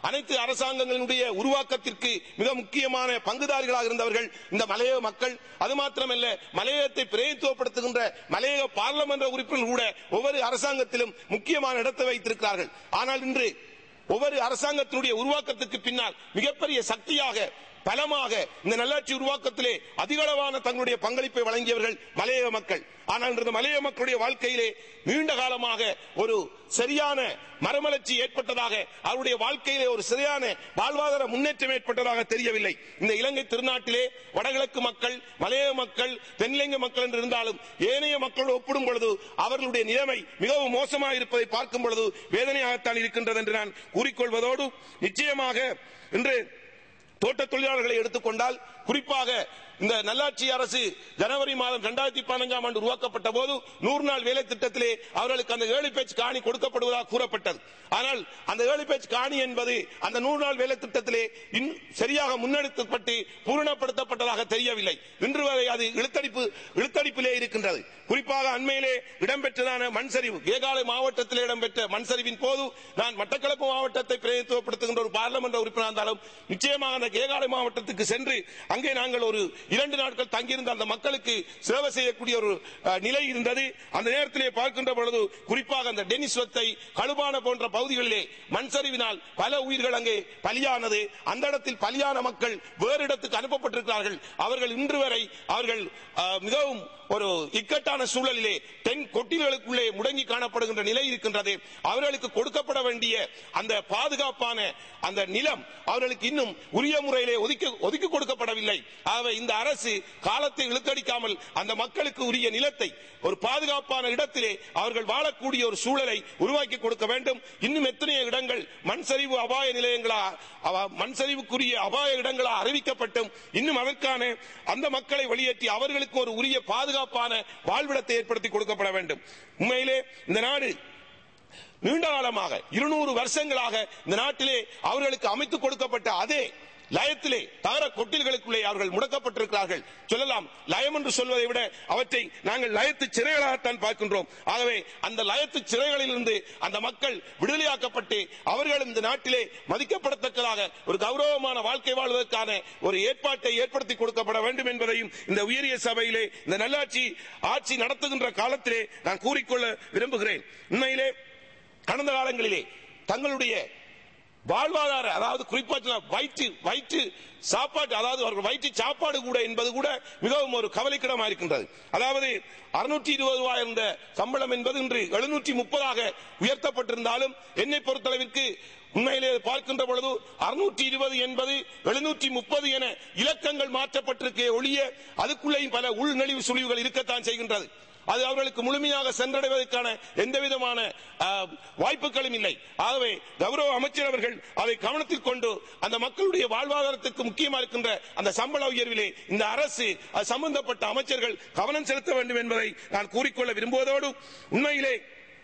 அனைத்து அரசாங்கங்களுடைய உருவாக்கத்திற்கு மிக முக்கியமான பங்குதாரிகளாக இருந்தவர்கள் இந்த மலையக மக்கள். அது மாத்திரமல்ல, மலையகத்தை பிரதிநிதித்துவப்படுத்துகின்ற மலையக பாராளுமன்ற உறுப்பினர்கள் கூட ஒவ்வொரு அரசாங்கத்திலும் முக்கியமான இடத்தை வைத்திருக்கிறார்கள். ஆனால் இன்று ஒவ்வொரு அரசாங்கத்தினுடைய உருவாக்கத்துக்கு பின்னால் மிகப்பெரிய சக்தியாக பலமாக இந்த நல்லாட்சி உருவாக்கத்திலே அதிகளவான தங்களுடைய பங்களிப்பை வழங்கியவர்கள் மலையக மக்கள். ஆனால் இந்த மலையக மக்களுடைய வாழ்க்கையிலே நீண்ட காலமாக ஒரு சரியான மறுமலர்ச்சி ஏற்பட்டதாக, அவருடைய வாழ்க்கையிலே ஒரு சரியான வாழ்வாதார முன்னேற்றம் ஏற்பட்டதாக தெரியவில்லை. இந்த இலங்கை திருநாட்டிலே வடகிழக்கு மக்கள், மலையக மக்கள், தென்னிலங்கை மக்கள் என்று இருந்தாலும் ஏனைய மக்களோடு ஒப்பிடும் பொழுது அவர்களுடைய நிலைமை மிகவும் மோசமாக இருப்பதை பார்க்கும் பொழுது வேதனையாகத்தான் இருக்கின்றது என்று நான் கூறிக்கொள்வதோடு, நிச்சயமாக இன்று தோட்ட தொழிலாளர்களை எடுத்துக்கொண்டால், குறிப்பாக இந்த நல்லாட்சி அரசு ஜனவரி மாதம் 2015ஆம் ஆண்டு உருவாக்கப்பட்ட போது 100 நாள் வேலை திட்டத்திலே அவர்களுக்கு அந்த 7 பேச்சு காணி கொடுக்கப்படுவதாக கூறப்பட்டது. ஆனால் அந்த 7 பேச்சு காணி என்பது அந்த 100 நாள் வேலை திட்டத்திலே சரியாக முன்னெடுக்கப்பட்டு பூரணப்படுத்தப்பட்டதாக தெரியவில்லை. இன்று வரை அது இழுத்தடிப்பிலே இருக்கின்றது. குறிப்பாக அண்மையிலே இடம்பெற்றதான மண்சரிவு, கேகாலை மாவட்டத்தில் இடம்பெற்ற மண்சரிவின் போது நான் மட்டக்களப்பு மாவட்டத்தை பிரதிநிதித்துவப்படுத்துகின்ற ஒரு பாராளுமன்ற உறுப்பினர் இருந்தாலும் நிச்சயமாக அந்த கேகாலை மாவட்டத்துக்கு சென்று அங்கே நாங்கள் ஒரு 2 நாட்கள் தங்கியிருந்த அந்த மக்களுக்கு சேவை செய்யக்கூடிய ஒரு நிலை இருந்தது. அந்த நேரத்திலே பார்க்கின்ற பொழுது குறிப்பாக அந்த டெனிஸ்வத்தை, கழுபான போன்ற பகுதிகளிலே மண்சரிவினால் பல உயிர்கள் அங்கே பலியானது. அந்த இடத்தில் பலியான மக்கள் வேறு இடத்துக்கு அனுப்பப்பட்டிருக்கிறார்கள். அவர்கள் இன்று வரை அவர்கள் மிகவும் ஒரு இக்கட்டான சூழலிலே தென் கொட்டில்களுக்குள்ளே முடங்கி காணப்படுகின்ற நிலை இருக்கின்றது. அவர்களுக்கு கொடுக்கப்பட வேண்டிய அந்த பாதுகாப்பான அந்த நிலம் அவர்களுக்கு இன்னும் உரிய முறையிலே ஒதுக்கி கொடுக்கப்படவில்லை. ஆகவே இந்த அரசு காலத்தை இழுத்தடிக்காமல் அந்த மக்களுக்கு உரிய நிலத்தை ஒரு பாதுகாப்பான இடத்திலே அவர்கள் வாழக்கூடிய ஒரு சூழலை உருவாக்கி கொடுக்க வேண்டும். இன்னும் எத்தனையோ இடங்கள் மண்சரிவு அபாய நிலையங்களா, மண்சரிவுக்குரிய அபாய இடங்களா அறிவிக்கப்பட்டும் இன்னும் அதற்கான அந்த மக்களை வெளியேற்றி அவர்களுக்கு ஒரு உரிய பாதுகாப்பான வாழ்விடத்தை ஏற்படுத்தி கொடுக்கப்பட வேண்டும். உண்மையிலே இந்த நாடு நீண்ட காலமாக 200 வருஷங்களாக இந்த நாட்டிலே அவர்களுக்கு அமைத்துக் கொடுக்கப்பட்ட அதே லயத்திலே தகர கொட்டில்களுக்குள்ளே அவர்கள் முடக்கப்பட்டிருக்கிறார்கள். சொல்லலாம், லயம் என்று சொல்வதை விட அவற்றை நாங்கள் லயத்து சிறைகளாகத்தான் பார்க்கின்றோம். ஆகவே அந்த லயத்து சிறைகளிலிருந்து அந்த மக்கள் விடுதலையாக்கப்பட்டு அவர்கள் இந்த நாட்டிலே மதிக்கப்படத்தக்கதாக ஒரு கௌரவமான வாழ்க்கை வாழ்வதற்கான ஒரு ஏற்பாட்டை ஏற்படுத்தி கொடுக்கப்பட வேண்டும் என்பதையும் இந்த உயரிய சபையிலே இந்த நல்லாட்சி ஆட்சி நடத்துகின்ற காலத்திலே நான் கூறிக்கொள்ள விரும்புகிறேன். உண்மையிலே கடந்த காலங்களிலே தங்களுடைய வாழ்வாதார, அதாவது குறிப்பாக வயிற்று சாப்பாடு, அதாவது அவர்கள் வயிற்று சாப்பாடு கூட என்பது கூட மிகவும் ஒரு கவலைக்கிடமாக இருக்கின்றது. அதாவது 620 ரூபாய் இருந்த சம்பளம் என்பது இன்று 730 உயர்த்தப்பட்டிருந்தாலும் என்னை பொறுத்தளவிற்கு உண்மையிலே பார்க்கின்ற பொழுது 620 என்பது 730 என இலக்கங்கள் மாற்றப்பட்டிருக்கே ஒழிய அதுக்குள்ளேயும் பல உள்நெளிவு சுழிவுகள் இருக்கத்தான் செய்கின்றது. அது அவர்களுக்கு முழுமையாக சென்றடைவதற்கான எந்தவிதமான வாய்ப்புகளும் இல்லை. ஆகவே கௌரவ அமைச்சர் அவர்கள் அதை கவனத்தில் கொண்டு அந்த மக்களுடைய வாழ்வாதாரத்துக்கு முக்கியமாக இருக்கின்ற அந்த சம்பள உயர்விலே இந்த அரசு சம்பந்தப்பட்ட அமைச்சர்கள் கவனம் செலுத்த வேண்டும் என்பதை நான் கூறிக்கொள்ள விரும்புவதோடு, உண்மையிலே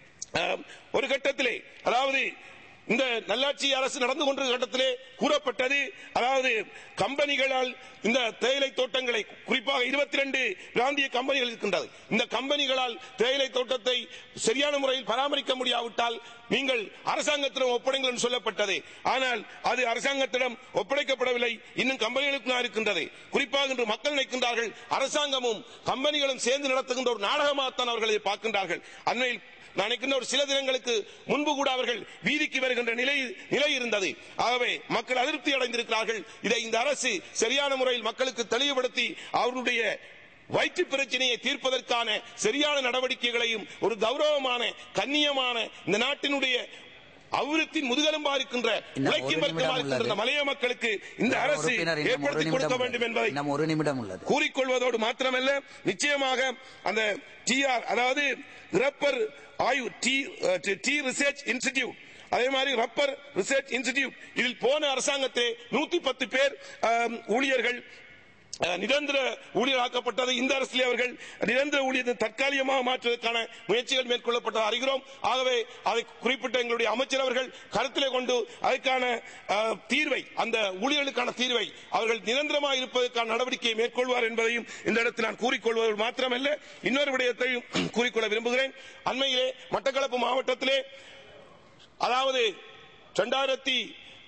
ஒரு கட்டத்திலே, அதாவது இந்த நல்லாட்சி அரசு நடந்து கொண்டிருக்கிற கட்டத்திலே கூறப்பட்டது, அதாவது கம்பெனிகளால் இந்த தேயிலை தோட்டங்களை, குறிப்பாக 22 பிராந்திய கம்பெனிகள் இருக்கின்றது, இந்த கம்பெனிகளால் தேயிலை தோட்டத்தை சரியான முறையில் பராமரிக்க முடியாவிட்டால் நீங்கள் அரசாங்கத்திடம் ஒப்படைங்கள் என்று சொல்லப்பட்டது. ஆனால் அது அரசாங்கத்திடம் ஒப்படைக்கப்படவில்லை, இன்னும் கம்பெனிகளுக்கு இருக்கின்றது. குறிப்பாக இன்று மக்கள் நினைக்கின்றார்கள் அரசாங்கமும் கம்பெனிகளும் சேர்ந்து நடத்துகின்ற ஒரு நாடகமாகத்தான் அவர்களை பார்க்கின்றார்கள். அண்மையில் நினைக்கின்ற ஒரு சில தினங்களுக்கு முன்பு கூட அவர்கள் வீதிக்கு வருகின்ற நிலை இருந்தது. ஆகவே மக்கள் அதிருப்தி அடைந்திருக்கிறார்கள். இதை இந்த அரசு சரியான முறையில் மக்களுக்கு தெளிவுபடுத்தி அவருடைய வயிற்று பிரச்சனையை தீர்ப்பதற்கான சரியான நடவடிக்கைகளையும் ஒரு கௌரவமான கண்ணியமான இந்த நாட்டினுடைய அபிவிருத்தி முதுகெலும்பா இருக்கின்ற உழைக்கும் வர்க்கமாக இருக்கின்ற மலைய மக்களுக்கு இந்த அரசு ஏற்படுத்தி கொடுக்க வேண்டும் என்பதை கூறிக்கொள்வதோடு மாத்திரமல்ல, நிச்சயமாக அந்த டிஆர், அதாவது ரப்பர் ஆய்வு டி ரிசர்ச் இன்ஸ்டிடியூட், அதே மாதிரி ரப்பர் ரிசர்ச் இன்ஸ்டிடியூட், இதில் போன அரசாங்கத்தை 110 பேர் ஊழியர்கள் நிரந்தர ஊழியராக்கப்பட்டது. இந்த அரசிலே அவர்கள் நிரந்தர ஊழியத்தை தற்காலிகமாக மாற்றுவதற்கான முயற்சிகள் மேற்கொள்ளப்பட்டதாக அறிகிறோம். ஆகவே அதை குறிப்பிட்ட எங்களுடைய அமைச்சர் அவர்கள் கருத்திலே கொண்டு அதற்கான தீர்வை, அந்த ஊழியர்களுக்கான தீர்வை அவர்கள் நிரந்தரமாக இருப்பதற்கான நடவடிக்கையை மேற்கொள்வார் என்பதையும் இந்த இடத்தில் நான் கூறிக்கொள்வது மாத்திரமல்ல, இன்னொரு விடயத்தையும் கூறிக்கொள்ள விரும்புகிறேன். அண்மையிலே மட்டக்களப்பு மாவட்டத்திலே, அதாவது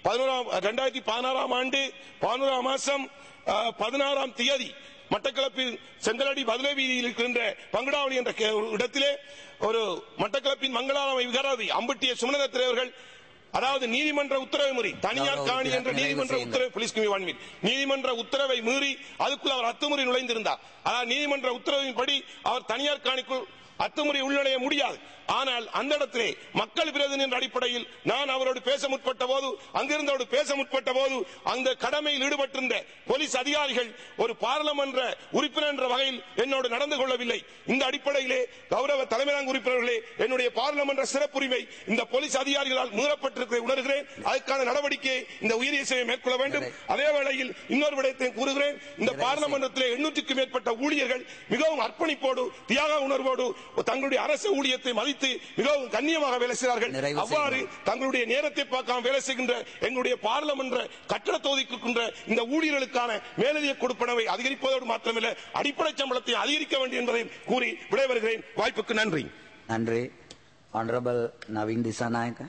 2016 ஆண்டு 11ஆம் மாதம் 16ஆம் தேதி மட்டக்களப்பில் செங்கலடி பதிலை வீதியில் இருக்கின்ற பங்குடாவளி என்ற இடத்திலே ஒரு மட்டக்களப்பின் மங்களாமை விகாரதி அம்பட்டிய சுமணதத்திரே அவர்கள் அதாவது நீதிமன்ற உத்தரவை மீறி தனியார் காணி என்ற நீதிமன்ற உத்தரவை நீதிமன்ற உத்தரவை மீறி அதுக்குள் அவர் அத்துமுறை நுழைந்திருந்தார். அதாவது நீதிமன்ற உத்தரவின்படி அவர் தனியார் காணிக்குள் அத்துமுறை உள்நுழைய முடியாது. ஆனால் அந்த இடத்திலே மக்கள் பிரதிநிதி என்ற அடிப்படையில் நான் அவரோடு பேச முற்பட்ட போது அங்கிருந்தோடு பேச முற்பட்ட போது அந்த கடமையில் ஈடுபட்டிருந்த போலீஸ் அதிகாரிகள் ஒரு பாராளுமன்ற உறுப்பினர் என்ற வகையில் என்னோடு நடந்து கொள்ளவில்லை. இந்த அடிப்படையிலே கௌரவ தலைமையக உறுப்பினர்களே, என்னுடைய பாராளுமன்ற சிறப்புரிமை இந்த போலீஸ் அதிகாரிகளால் மீறப்பட்டிருக்கிறதை உணர்கிறேன். அதற்கான நடவடிக்கையை இந்த உயரிய சேவை மேற்கொள்ள வேண்டும். அதே வேளையில் இன்னொரு விடயத்தை கூறுகிறேன். இந்த பாராளுமன்றத்திலே 800க்கும் மேற்பட்ட ஊழியர்கள் மிகவும் அர்ப்பணிப்போடு தியாக உணர்வோடு தங்களுடைய அரசு ஊழியத்தை மதித்து மிகவும் கண்ணியமாக வேலை செய்கிறார்கள். அவ்வாறு தங்களுடைய நேரத்தை பார்க்காம வேலை செய்கின்ற எங்களுடைய பாராளுமன்ற கட்டட தொகுதிக்கு இந்த ஊழியர்களுக்கான மேலதிக கொடுப்பனவை அதிகரிப்பதோடு மாத்திரமல்ல அடிப்படை சம்பளத்தை அதிகரிக்க வேண்டும் என்பதையும் கூறி விடைபெறுகிறேன். வாய்ப்புக்கு நன்றி. நன்றி. Honorable Navin Dissanayaka.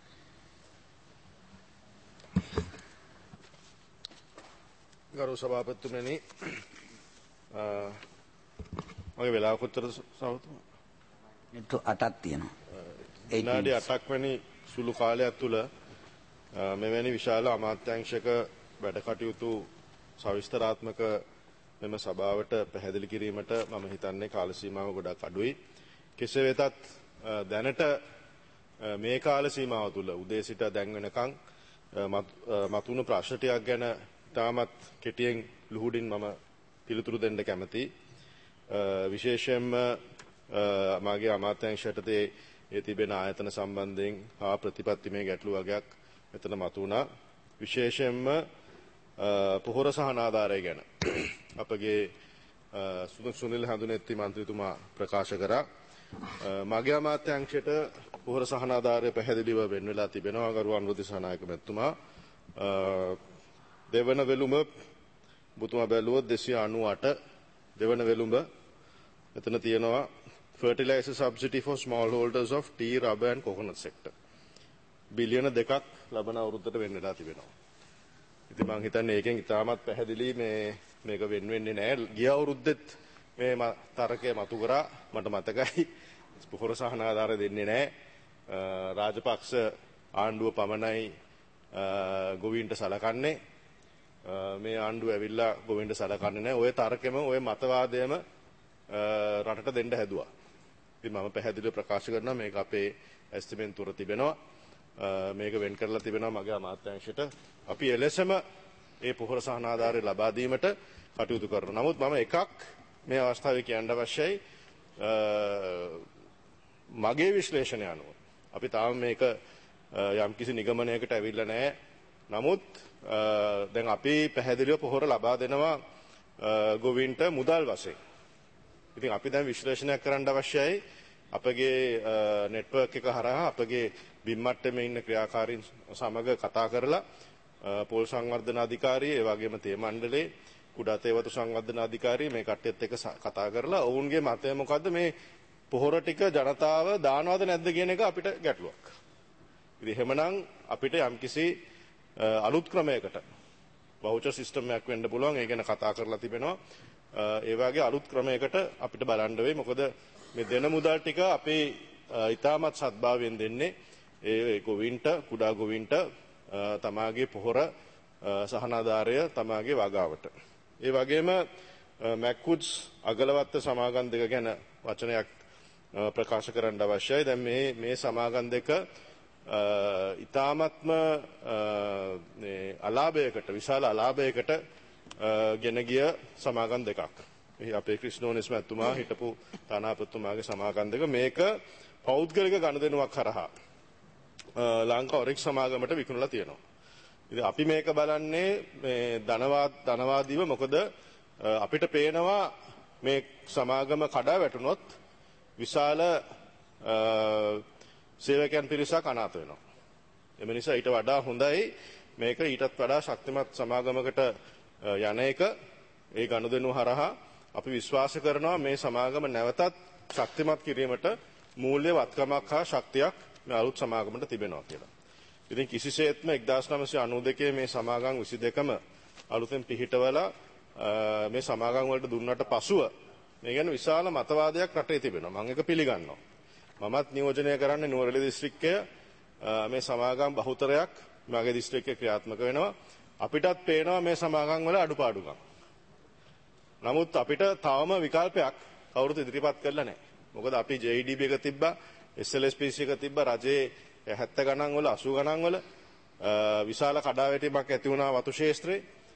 ගරු සභාපතිතුමනි, මගේ වෙලාවක උත්තර සහෝදරතුමා අටක් තියෙනවා. විනාඩි 8ක් වැනි සුළු කාලයක් තුළ මෙවැනි විශාල අමාත්‍යාංශක වැඩ කටයුතු සවිස්තරාත්මක මෙම සභාවට පැහැදිලි කිරීමට මම හිතන්නේ කාල සීමාව ගොඩක් අඩුයි. කෙසේ වෙතත් දැනට මේ කාල සීමාව තුළ උදේ සිට දැන් වෙනකන් මතුණු ප්‍රශ්න ටිකක් ගැන තාමත් කෙටියෙන් ලුහුඩින් මම පිළිතුරු දෙන්න කැමතියි. විශේෂයෙන්ම මාගේ අමාත්‍යාංශයටදී ඒ තිබෙන ආයතන සම්බන්ධයෙන් හා ප්‍රතිපත්තිමය ගැටලු වගේක් මෙතන මතුණා. විශේෂයෙන්ම පොහොර සහන ආධාරය ගැන අපගේ සුනිල් හඳුනෙත්ති මන්ත්‍රීතුමා ප්‍රකාශ කරා. මාගේ අමාත්‍යාංශයට පොහොර සහන ආධාරය පැහැදිලිව වෙන් වෙලා තිබෙනවා. ගරු අනුර දිසානායක මැතිතුමා දෙවන වෙළුම ඔබතුමා බැලුවොත් 298 දෙවන වෙළුම මෙතන තියෙනවා fertilizer subsidy for smallholders of tea, rubber and coconut sector. බිලියන 2ක් ලබන අවුරුද්දට වෙන් වෙලා තිබෙනවා. ඉතින් මම හිතන්නේ ඒකෙන් ඉතාමත් පැහැදිලි මේක වෙන් වෙන්නේ නැහැ. ගිය අවුරුද්දෙත් මේ තරකය මතු කරා. මට මතකයි පොහොර සහන ආධාර දෙන්නේ නැහැ. රාජපක්ෂ ආණ්ඩුව පමණයි ගොවීන්ට සලකන්නේ. මේ ආණ්ඩුව ඇවිල්ලා ගොවීන්ට සලකන්නේ නැහැ. ওই තරකෙම ওই මතවාදයම රටට දෙන්න හැදුවා. ඉතින් මම පැහැදිලිව ප්‍රකාශ කරනවා මේක අපේ ඇස්තිමෙන් තුර තිබෙනවා. මේක වෙන් කරලා තිබෙනවා මගේ අමාත්‍යාංශයට. අපි එලෙසම මේ පොහොර සහන ආධාරය ලබා දීමට කටයුතු කරනවා. නමුත් මම එකක් මේ අවස්ථාවේ කියන්න අවශ්‍යයි. මගේ විශ්ලේෂණය අනුව අපි තාම මේක යම්කිසි නිගමනයකට ඇවිල්ලා නැහැ. නමුත් දැන් අපි පැහැදිලිව පොහොර ලබා දෙනවා ගොවීන්ට මුදල් වශයෙන්. ඉතින් අපි දැන් විශ්ලේෂණයක් කරන්න අවශ්‍යයි. අපගේ නෙට්වර්ක් එක හරහා අපගේ බිම් මට්ටමේ ඉන්න ක්‍රියාකාරීන් සමග කතා කරලා පොල් සංවර්ධන අධිකාරිය ඒ වගේම තේ මණ්ඩලයේ කුඩා තේවතු සංවර්ධන අධිකාරිය මේ කට්ටියත් එක්ක කතා කරලා ඔවුන්ගේ මතය මොකද්ද මේ පොහොර ටික ජනතාව දානවද නැද්ද කියන එක අපිට ගැටලුවක්. ඉතින් එහෙමනම් අපිට යම්කිසි අලුත් ක්‍රමයකට වවුචර් සිස්ටම් එකක් වෙන්න පුළුවන්. ඒ ගැන කතා කරලා තිබෙනවා. ඒ වගේ අලුත් ක්‍රමයකට අපිට බලන්න වෙයි. මොකද මේ දෙන මුදල් ටික අපේ ඉතාමත් සත්භාවයෙන් දෙන්නේ ඒ ගොවීන්ට, කුඩා ගොවීන්ට තමාගේ පොහොර සහනාධාරය තමාගේ වගාවට. ඒ වගේම මැක්කුඩ්ස් අගලවත්ත සමාගම් දෙක ගැන වචනයක් ප්‍රකාශ කරන්න අවශ්‍යයි. දැන් මේ සමාගම් දෙක ඉතාමත්ම අලාභයකට, විශාල අලාභයකට ගෙන ගිය සමාගම් දෙකක්. අපේ ක්‍රිස්නෝනිස් මැතිතුමා හිටපු තානාපතිතුමාගේ සමාගම් දෙක මේක පෞද්ගලික ගනුදෙනුවක් හරහා ලංකා ඔරික් සමාගමට විකුණලා තියෙනවා. ඉතින් අපි මේක බලන්නේ මේ ධනවාදීව. මොකද අපිට පේනවා මේ සමාගම කඩා වැටුනොත් විශාල සේවකයන් පිරිසක් අනාථ වෙනවා. එම නිසා ඊට වඩා හොඳයි මේක ඊටත් වඩා ශක්තිමත් සමාගමකට යන එක. ඒ ගනුදෙනුව හරහා අපි විශ්වාස කරනවා මේ සමාගම නැවතත් ශක්තිමත් කිරීමට මූල්‍ය වත්කමක් හා ශක්තියක් මේ අලුත් සමාගමට තිබෙනවා කියලා. ඉතින් කිසිසේත්ම 1992 මේ සමාගම් 22ම අලුතෙන් පිහිටවලා මේ සමාගම් වලට දුන්නට පසුව මේ ගැන විශාල මතවාදයක් රටේ තිබෙනවා. මම ඒක පිළිගන්නවා. මමත් නියෝජනය කරන්නේ නුවරඑළිය දිස්ත්‍රික්කය මේ සමාගම් බහුතරයක් මගේ දිස්ත්‍රික්කයේ ක්‍රියාත්මක වෙනවා. අපිටත් පේනවා මේ සමාගම් වල අඩුපාඩුකම්. නමුත් අපිට තවම විකල්පයක් කවුරුත් ඉදිරිපත් කරලා නැහැ. මොකද අපි JDB එක තිබ්බා, SLSPC එක තිබ්බා, රජයේ 70 ගණන් වල 80 ගණන් වල විශාල කඩාවැටීමක් ඇති වුණා වතු ක්ෂේත්‍රයේ.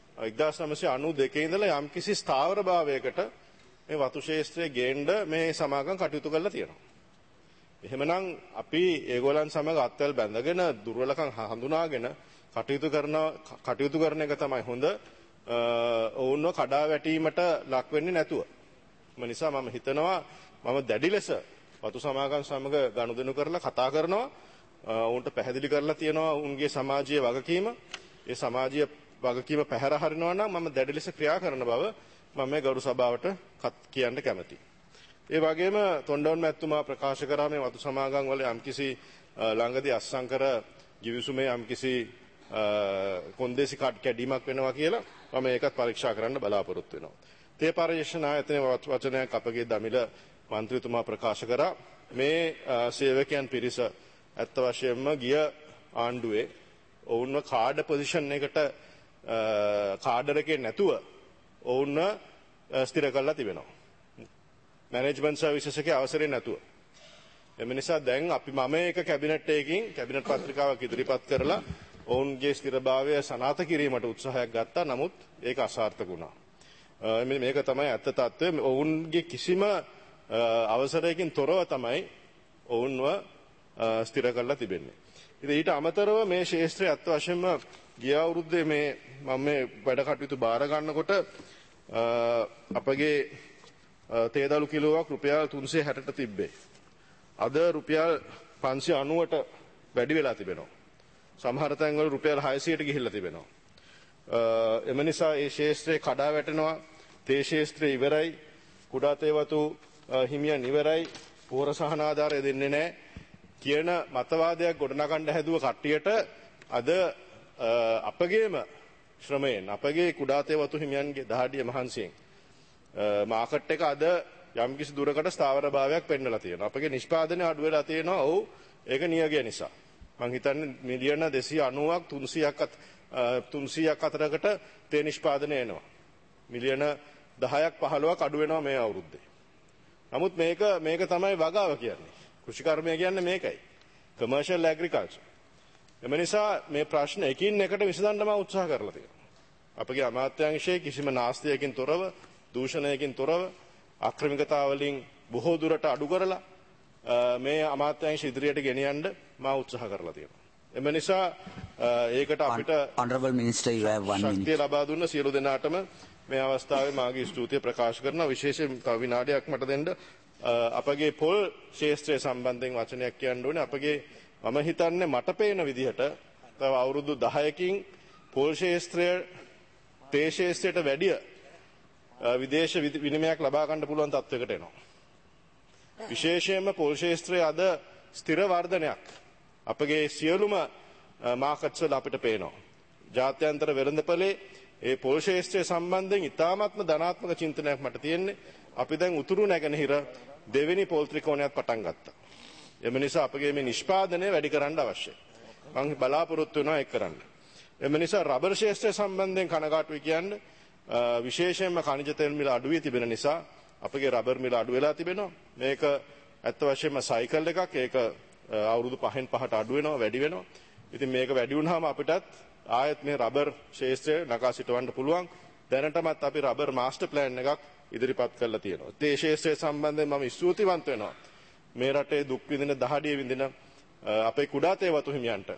1992 ඉඳලා යම්කිසි ස්ථාවර භාවයකට මේ වතු ක්ෂේත්‍රයේ ගේන්න මේ සමාගම් කටයුතු කරලා තියෙනවා. එහෙමනම් අපි ඒගොල්ලන් සමග අත්වැල් බැඳගෙන දුර්වලකම් හඳුනාගෙන කටයුතු කරන එක තමයි හොඳ. ඔවුන්ව කඩාවැටීමට ලක් වෙන්නේ නැතුව. ඒ නිසා මම හිතනවා මම දැඩි ලෙස වතු සමාගම් සමග ගනුදෙනු කරලා කතා කරනවා. ඔවුන්ට පැහැදිලි කරලා තියෙනවා උන්ගේ සමාජීය වගකීම. ඒ සමාජීය වගකීම පැහැර හරිනවා නම් මම දැඩි ලෙස ක්‍රියා කරන බව මම මේ ගරු සභාවට කියන්න කැමැතියි. ඒ වගේම තොණ්ඩවන් මැතිතුමා ප්‍රකාශ කරා මේ වතු සමාගම් වල යම්කිසි ළඟදී අස්සංකර givisumේ යම්කිසි කොන්දේසි කැඩීමක් වෙනවා කියලා මම ඒකත් පරීක්ෂා කරන්න බලාපොරොත්තු වෙනවා. තේ පරිශ්‍රණ ආයතනයේ වචනයක් අපගේ දමිළ මන්ත්‍රීතුමා ප්‍රකාශ කරා මේ සේවකයන් පිරිස ඇත්ත වශයෙන්ම ගිය ආණ්ඩුවේ ඔවුන්ව කාඩ් පොසිෂන් එකට කාඩර් එකේ නැතුව ඔවුන්ව ස්ථිර කරලා තිබෙනවා. මැනේජ්මන්ට් සර්විසස් එකේ අවසරය නැතුව. එම නිසා දැන් අපි මම එක කැබිනට් එකකින් කැබිනට් පත්‍රිකාවක් ඉදිරිපත් කරලා ඔවුන්ගේ ස්ථිරභාවය සනාථ කිරීමට උත්සාහයක් ගත්තා. නමුත් ඒක අසාර්ථක වුණා. මේක තමයි ඇත්ත තත්ත්වය. ඔවුන්ගේ කිසිම අවසරයකින් තොරව තමයි ඔවුන්ව ස්ථිර කරලා තිබෙන්නේ. ඉතින් ඊට අමතරව මේ ශාස්ත්‍රය අත් වශයෙන්ම ගිය අවුරුද්දේ මම මේ වැඩ කටයුතු බාර ගන්නකොට අපගේ තේදළු කිලෝවක් රුපියල් 360ට තිබ්බේ. අද රුපියල් 590ට වැඩි වෙලා තිබෙනවා. සමහර තැන්වල රුපියල් 600ට ගිහිල්ලා තිබෙනවා. එම නිසා මේ ශාස්ත්‍රය කඩා වැටෙනවා. තේ ශාස්ත්‍රය ඉවරයි. කුඩා තේ වතු හිමියන් ඉවරයි. පෝර සහන ආධාරය දෙන්නේ නැහැ කියන මතවාදයක් ගොඩනගන්න හැදුව කට්ටියට අද අපගේම ශ්‍රමයෙන් අපගේ කුඩා තේ වතු හිමියන්ගේ දහඩිය මහන්සියෙන් මාකට් එක අද යම්කිසි දුරකට ස්ථාවර භාවයක් පෙන්වලා තියෙනවා. අපගේ නිෂ්පාදනය අඩු වෙලා තියෙනවා. ඔව් ඒක නියගය නිසා. මම හිතන්නේ මිලියන 290ක් 300ක් අතරකට තේ නිෂ්පාදනය එනවා. මිලියන 10ක් 15ක් අඩු වෙනවා මේ අවුරුද්දේ. නමුත් මේක තමයි වගාව කියන්නේ. කෘෂිකර්මය කියන්නේ මේකයි. Commercial agriculture. එම නිසා මේ ප්‍රශ්න එකින් එකට විසඳන්න මම උත්සාහ කරලා තියෙනවා. අපගේ අමාත්‍යාංශයේ කිසිම නාස්තියකින් තොරව, දූෂණයකින් තොරව, ආක්‍රමිකතාවලින් බොහෝ දුරට අඩු කරලා මේ අමාත්‍යාංශ ඉදිරියට ගෙනියන්න මම උත්සාහ කරලා තියෙනවා. එම නිසා ඒකට අපිට Honorable Minister, you have 1 minute. ශක්තිය ලබා දුන්න සියලු දෙනාටම මේ අවස්ථාවේ මාගේ ස්තුතිය ප්‍රකාශ කරනවා. විශේෂයෙන් තව විනාඩියක් මට දෙන්න. අපගේ පොල් ශාස්ත්‍රය සම්බන්ධයෙන් වචනයක් කියන්න ඕනේ. මම හිතන්නේ මට පේන විදිහට තව අවුරුදු 10කින් පොල් ශාස්ත්‍රය තේ ශාස්ත්‍රයට වැඩිය විදේශ විනිමයක් ලබා ගන්න පුළුවන් තත්වයකට එනවා. විශේෂයෙන්ම පොල් ශාස්ත්‍රයේ අද ස්ථිර වර්ධනයක් අපගේ සියලුම මාකට්ස් වල අපිට පේනවා. ජාත්‍යන්තර වෙළඳපොලේ ඒ පොල් ශාස්ත්‍රය සම්බන්ධයෙන් ඉතාමත්ම ධනාත්මක චින්තනයක් මට තියෙන්නේ. අපි දැන් උතුරු නැගෙනහිර දෙවෙනි පොල් ත්‍රිකෝණයක් පටන් ගත්තා. එම නිසා අපගේ මේ නිෂ්පාදනය වැඩි කරන්න අවශ්‍යයි. මම බලාපොරොත්තු වෙනවා ඒක කරන්න. එම නිසා රබර් ශාස්ත්‍රය සම්බන්ධයෙන් කනගාටුයි කියන්නේ විශේෂයෙන්ම khනිජ තෙල් මිල අඩු වී තිබෙන නිසා අපගේ රබර් මිල අඩු වෙලා තිබෙනවා. මේක ඇත්ත වශයෙන්ම සයිකල් එකක්. ඒක අවුරුදු 5න් 5ට අඩු වෙනවා, වැඩි වෙනවා. ඉතින් මේක වැඩි වුණාම අපිටත් ආයෙත් මේ රබර් ශාස්ත්‍රය නගා සිටවන්න පුළුවන්. දැනටමත් අපි රබර් මාස්ටර් ප්ලෑන් එකක් ඉදිරිපත් කරලා තියෙනවා. තේ ශාස්ත්‍රය සම්බන්ධයෙන් මම ස්තුතිවන්ත වෙනවා. මේ රටේ දුක් විඳින දහඩිය විඳින අපේ කුඩා තේ වතු හිමියන්ට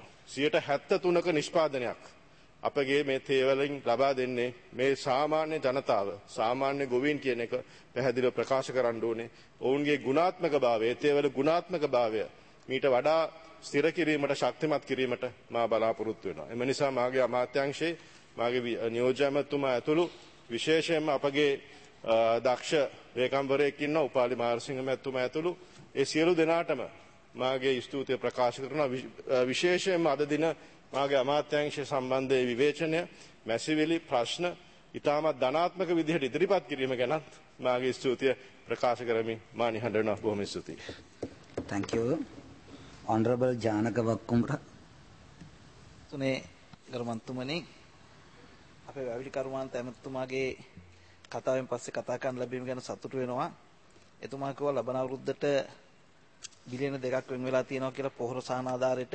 73ක නිෂ්පාදනයක් අපගේ මේ තේ වලින් ලබා දෙන්නේ මේ සාමාන්‍ය ජනතාව, සාමාන්‍ය ගොවීන් කියන එක පැහැදිලිව ප්‍රකාශ කරන්න ඕනේ. ඔවුන්ගේ ගුණාත්මක භාවය, තේ වල ගුණාත්මක භාවය මීට වඩා ස්ථිර කිරීමට, ශක්තිමත් කිරීමට මා බලාපොරොත්තු වෙනවා. එම නිසා මාගේ අමාත්‍යාංශයේ මාගේ නියෝජ්‍ය ඇමතුමා ඇතුළු විශේෂයෙන්ම අපගේ දක්ෂ ලේකම්වරයෙක් ඉන්න උපාලි මාරසිංහ මැතිතුමා ඇතුළු ඒ සියලු දෙනාටම මාගේ ස්තුතිය ප්‍රකාශ කරනවා. විශේෂයෙන්ම අද දින මාගේ අමාත්‍යාංශය සම්බන්ධයේ විවේචනය, මැසිවිලි ප්‍රශ්න ඉතාමත් ධනාත්මක විදිහට ඉදිරිපත් කිරීම ගැනත් මාගේ ස්තුතිය ප්‍රකාශ කරමින් මා නිහඬ වෙනවා. බොහොම ස්තුතියි. Thank you. Honorable Janaka Vakkumra. තුනේ ගරුමන්තුමනි, අපේ වැවිලි කර්මාන්ත ඇමතුමාගේ කතාවෙන් පස්සේ කතා කරන්න ලැබීම ගැන සතුටු වෙනවා. එතුමා කිව්වා ලබන අවුරුද්දට බිලියන 2ක් වෙන් වෙලා තියෙනවා කියලා පොහොර සහන ආධාරයට.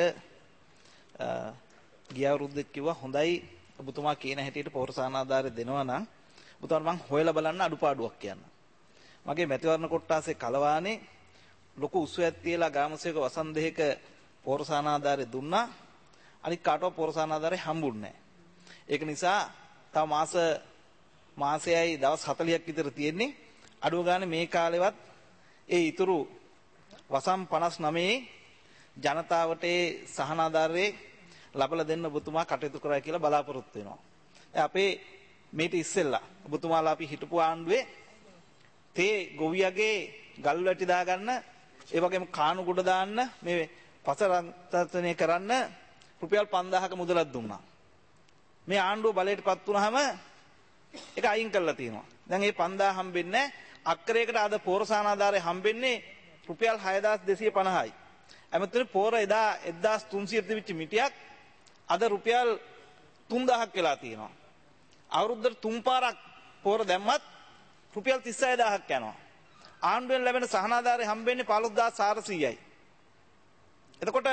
ගිය අවුරුද්දෙත් කිව්වා හොඳයි ඔබතුමා කියන හැටියට පොහොර සහන ආධාරය දෙනවා නම් ඔබතුමාට මං හොයලා බලන්න අඩුපාඩුවක් කියන්න. මගේ මැතිවරණ කොට්ටාසේ කලවානේ ලොකු උස්සයක් තියලා ගාමසේක වසන්දේක පොහොර සහන ආධාරය දුන්නා. අනික කාටවත් පොහොර සහන ආධාරය හම්බුන්නේ නැහැ. ඒක නිසා තව මාසයයි දවස් 40ක් විතර තියෙන්නේ. අඩුව ගානේ මේ කාලෙවත් ඒ ඉතුරු වසම් 59 ජනතාවට ඒ සහන ආධාරයේ ලබලා දෙන්න ඔබතුමා කටයුතු කරා කියලා බලාපොරොත්තු වෙනවා. අපේ මේට ඉස්සෙල්ලා ඔබතුමාලා අපි හිටපු ආණ්ඩුවේ තේ ගොවියගේ ගල් වැටි දාගන්න, ඒ වගේම කාණු ගොඩ දාන්න, මේ පසරන්තනය කරන්න රුපියල් 5000ක මුදලක් දුන්නා. මේ ආණ්ඩුව බලයටපත් වුණාම ඒක අයින් කරලා තියෙනවා. දැන් මේ 5000 හම්බෙන්නේ අක්කරයකට අද පොහොර සහන ආධාරය හම්බෙන්නේ රුපියල් 6250යි. එමෙතන පොහොර එදා 1300 තිබිච්ච මිටියක් අද රුපියල් 3000ක් වෙලා තියෙනවා. අවුරුද්දට 3 පාරක් පොහොර දැම්මත් රුපියල් 36000ක් යනවා. ආණ්ඩුවෙන් ලැබෙන සහන ආධාරය හම්බෙන්නේ 15400යි. එතකොට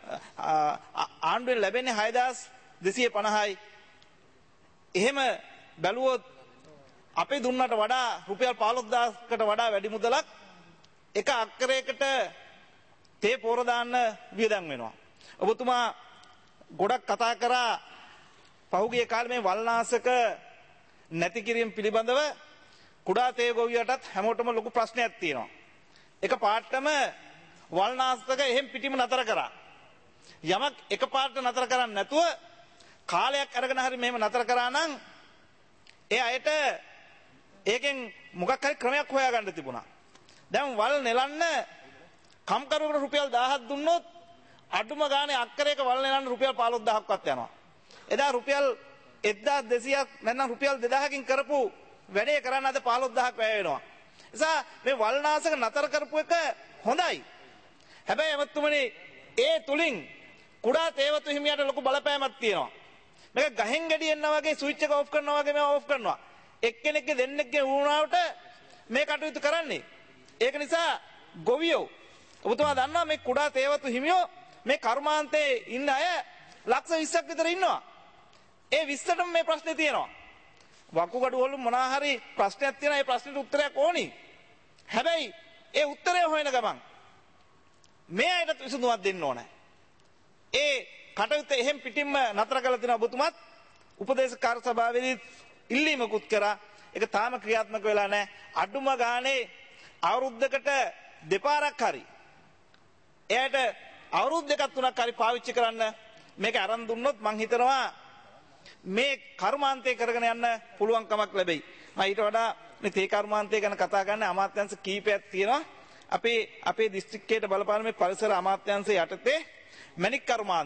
ආණ්ඩුවෙන් ලැබෙන්නේ 6250යි. එහෙම බැලුවොත් අපි දුන්නට වඩා රුපියල් 15000කට වඩා වැඩි මුදලක් එක අක්කරයකට තේ පොර දාන්න වියදම් වෙනවා. ඔබතුමා ගොඩක් කතා කරා පහුගිය කාලේ මේ වල්නාශක නැති කිරීම පිළිබඳව කුඩා තේ ගොවියටත් හැමෝටම ලොකු ප්‍රශ්නයක් තියෙනවා. එක පාටම වල්නාශක එහෙම් පිටිම නතර කරා. යමක් එක පාට නතර කරන්නේ නැතුව කාලයක් අරගෙන හරි මෙහෙම නතර කරා නම් ඒ අයට ඒකෙන් මොකක් හරි ක්‍රමයක් හොයාගන්න තිබුණා. දැන් වල් නෙලන්න කම්කරුවකට රුපියල් 1000ක් දුන්නොත් අඩුම ගානේ අක්කරයක වල් නෙලන්න රුපියල් 15000ක්වත් යනවා. එදා රුපියල් 1200ක් නැත්නම් රුපියල් 2000කින් කරපු වැඩේ කරන්න අද 15000ක් වැය වෙනවා. නිසා මේ වල්නාශක නතර කරපු එක හොඳයි. හැබැයි එමත්තුමනි ඒ තුලින් කුඩා තේවතු හිමියට ලොකු බලපෑමක් තියෙනවා. මේක ගහෙන් ගැඩියෙන්නා වගේ ස්විච් එක ඔෆ් කරනවා වගේ මේව ඔෆ් කරනවා. එක්කෙනෙක්ගේ දෙන්නෙක්ගේ වුණාවට මේ කටයුතු කරන්නේ. ඒක නිසා ගොවියෝ ඔබතුමා දන්නවා මේ කුඩා තේවතු හිමියෝ මේ කර්මාන්තයේ ඉන්න අය ලක්ෂ 20ක් විතර ඉන්නවා. ඒ 20ටම මේ ප්‍රශ්නේ තියෙනවා. වකුගඩු වල මොනවා හරි ප්‍රශ්නයක් තියෙනවා. ඒ ප්‍රශ්නෙට උත්තරයක් ඕනි. හැබැයි ඒ උත්තරය හොයන ගමන් මේ අයට විසඳුමක් දෙන්න ඕනේ. ඒ කටයුත්ත එහෙම් පිටින්ම නතර කරලා තියෙන ඔබතුමත් උපදේශ කාර්ය සභාවේදී ඉල්ලීමකුත් කරා. ඒක තාම ක්‍රියාත්මක වෙලා නැහැ. අඩුම ගානේ අවුරුද්දකට දෙපාරක් හරි එයාට අවුරුදු දෙකක් තුනක් හරි පාවිච්චි කරන්න මේක අරන් දුන්නොත් මං හිතනවා මේ කර්මාන්තය කරගෙන යන්න පුළුවන්කමක් ලැබෙයි. මම ඊට වඩා මේ තේ කර්මාන්තය ගැන කතා කරන්න අමාත්‍යාංශ කීපයක් තියෙනවා. අපේ දිස්ත්‍රික්කයට බලපාන මේ පරිසර අමාත්‍යාංශය යටතේ මැණික්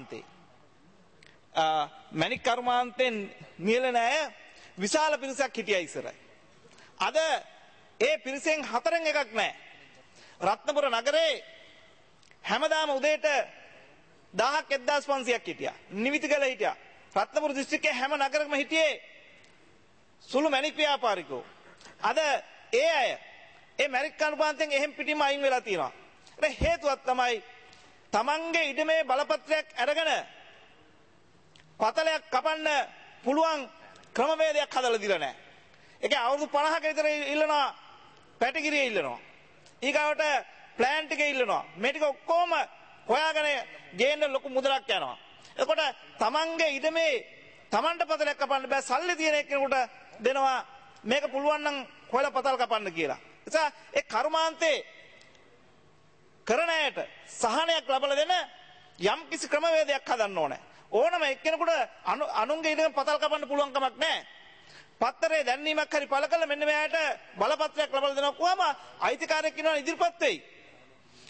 කර්මාන්තයෙන් නියැලෙන අය විශාල පිරිසක් හිටියා ඉස්සරයි. අද ඒ පිරිසෙන් 4න් එකක් නැහැ. රත්නපුර නගරේ හැමදාම උදේට 1000ක් 1500ක් හිටියා. නිවිතිගල හිටියා. රත්නපුර දිස්ත්‍රික්කයේ හැම නගරකම හිටියේ සුළු මැණික් ව්‍යාපාරිකෝ. අද ඒ අය ඒ මැණික් කර්මාන්තයෙන් එහෙම් පිටින්ම අයින් වෙලා තියෙනවා. ඒකට හේතුවක් තමයි තමන්ගේ ඉඩමේ බලපත්‍රයක් අරගෙන පතලයක් කපන්න පුළුවන් ක්‍රමවේදයක් හදලා දීලා නැහැ. ඒකේ අවුරුදු 50ක විතර ඉල්ලනවා පැටිගිරිය ඉල්ලනවා. ඊගාවට ප්ලෑන් ටික ඉල්ලනවා. මේ ටික ඔක්කොම හොයාගෙන ගේන්න ලොකු මුදලක් යනවා. එතකොට තමන්ගේ ඉඩමේ තමන්ට පතලයක් කපන්න බෑ සල්ලි තියෙන එක්කෙනෙකුට දෙනවා මේක පුළුවන් නම් හොයලා පතල් කපන්න කියලා. නිසා ඒ කර්මාන්තේ කරන අයට සහනයක් ලබා දෙන යම් කිසි ක්‍රමවේදයක් හදන්න ඕනේ. ඕනම එක්කෙනෙකුට අනුන්ගේ ඉඩම පතල් කපන්න පුළුවන් කමක් නැහැ. පත්තරේ දැන්වීමක් හරි පළ කළ මෙන්න මෙයාට බලපත්‍රයක් ලබා දෙනවා කොහම අයිතිකාරයෙක් ඉන්නවා ඉදිරිපත් වෙයි.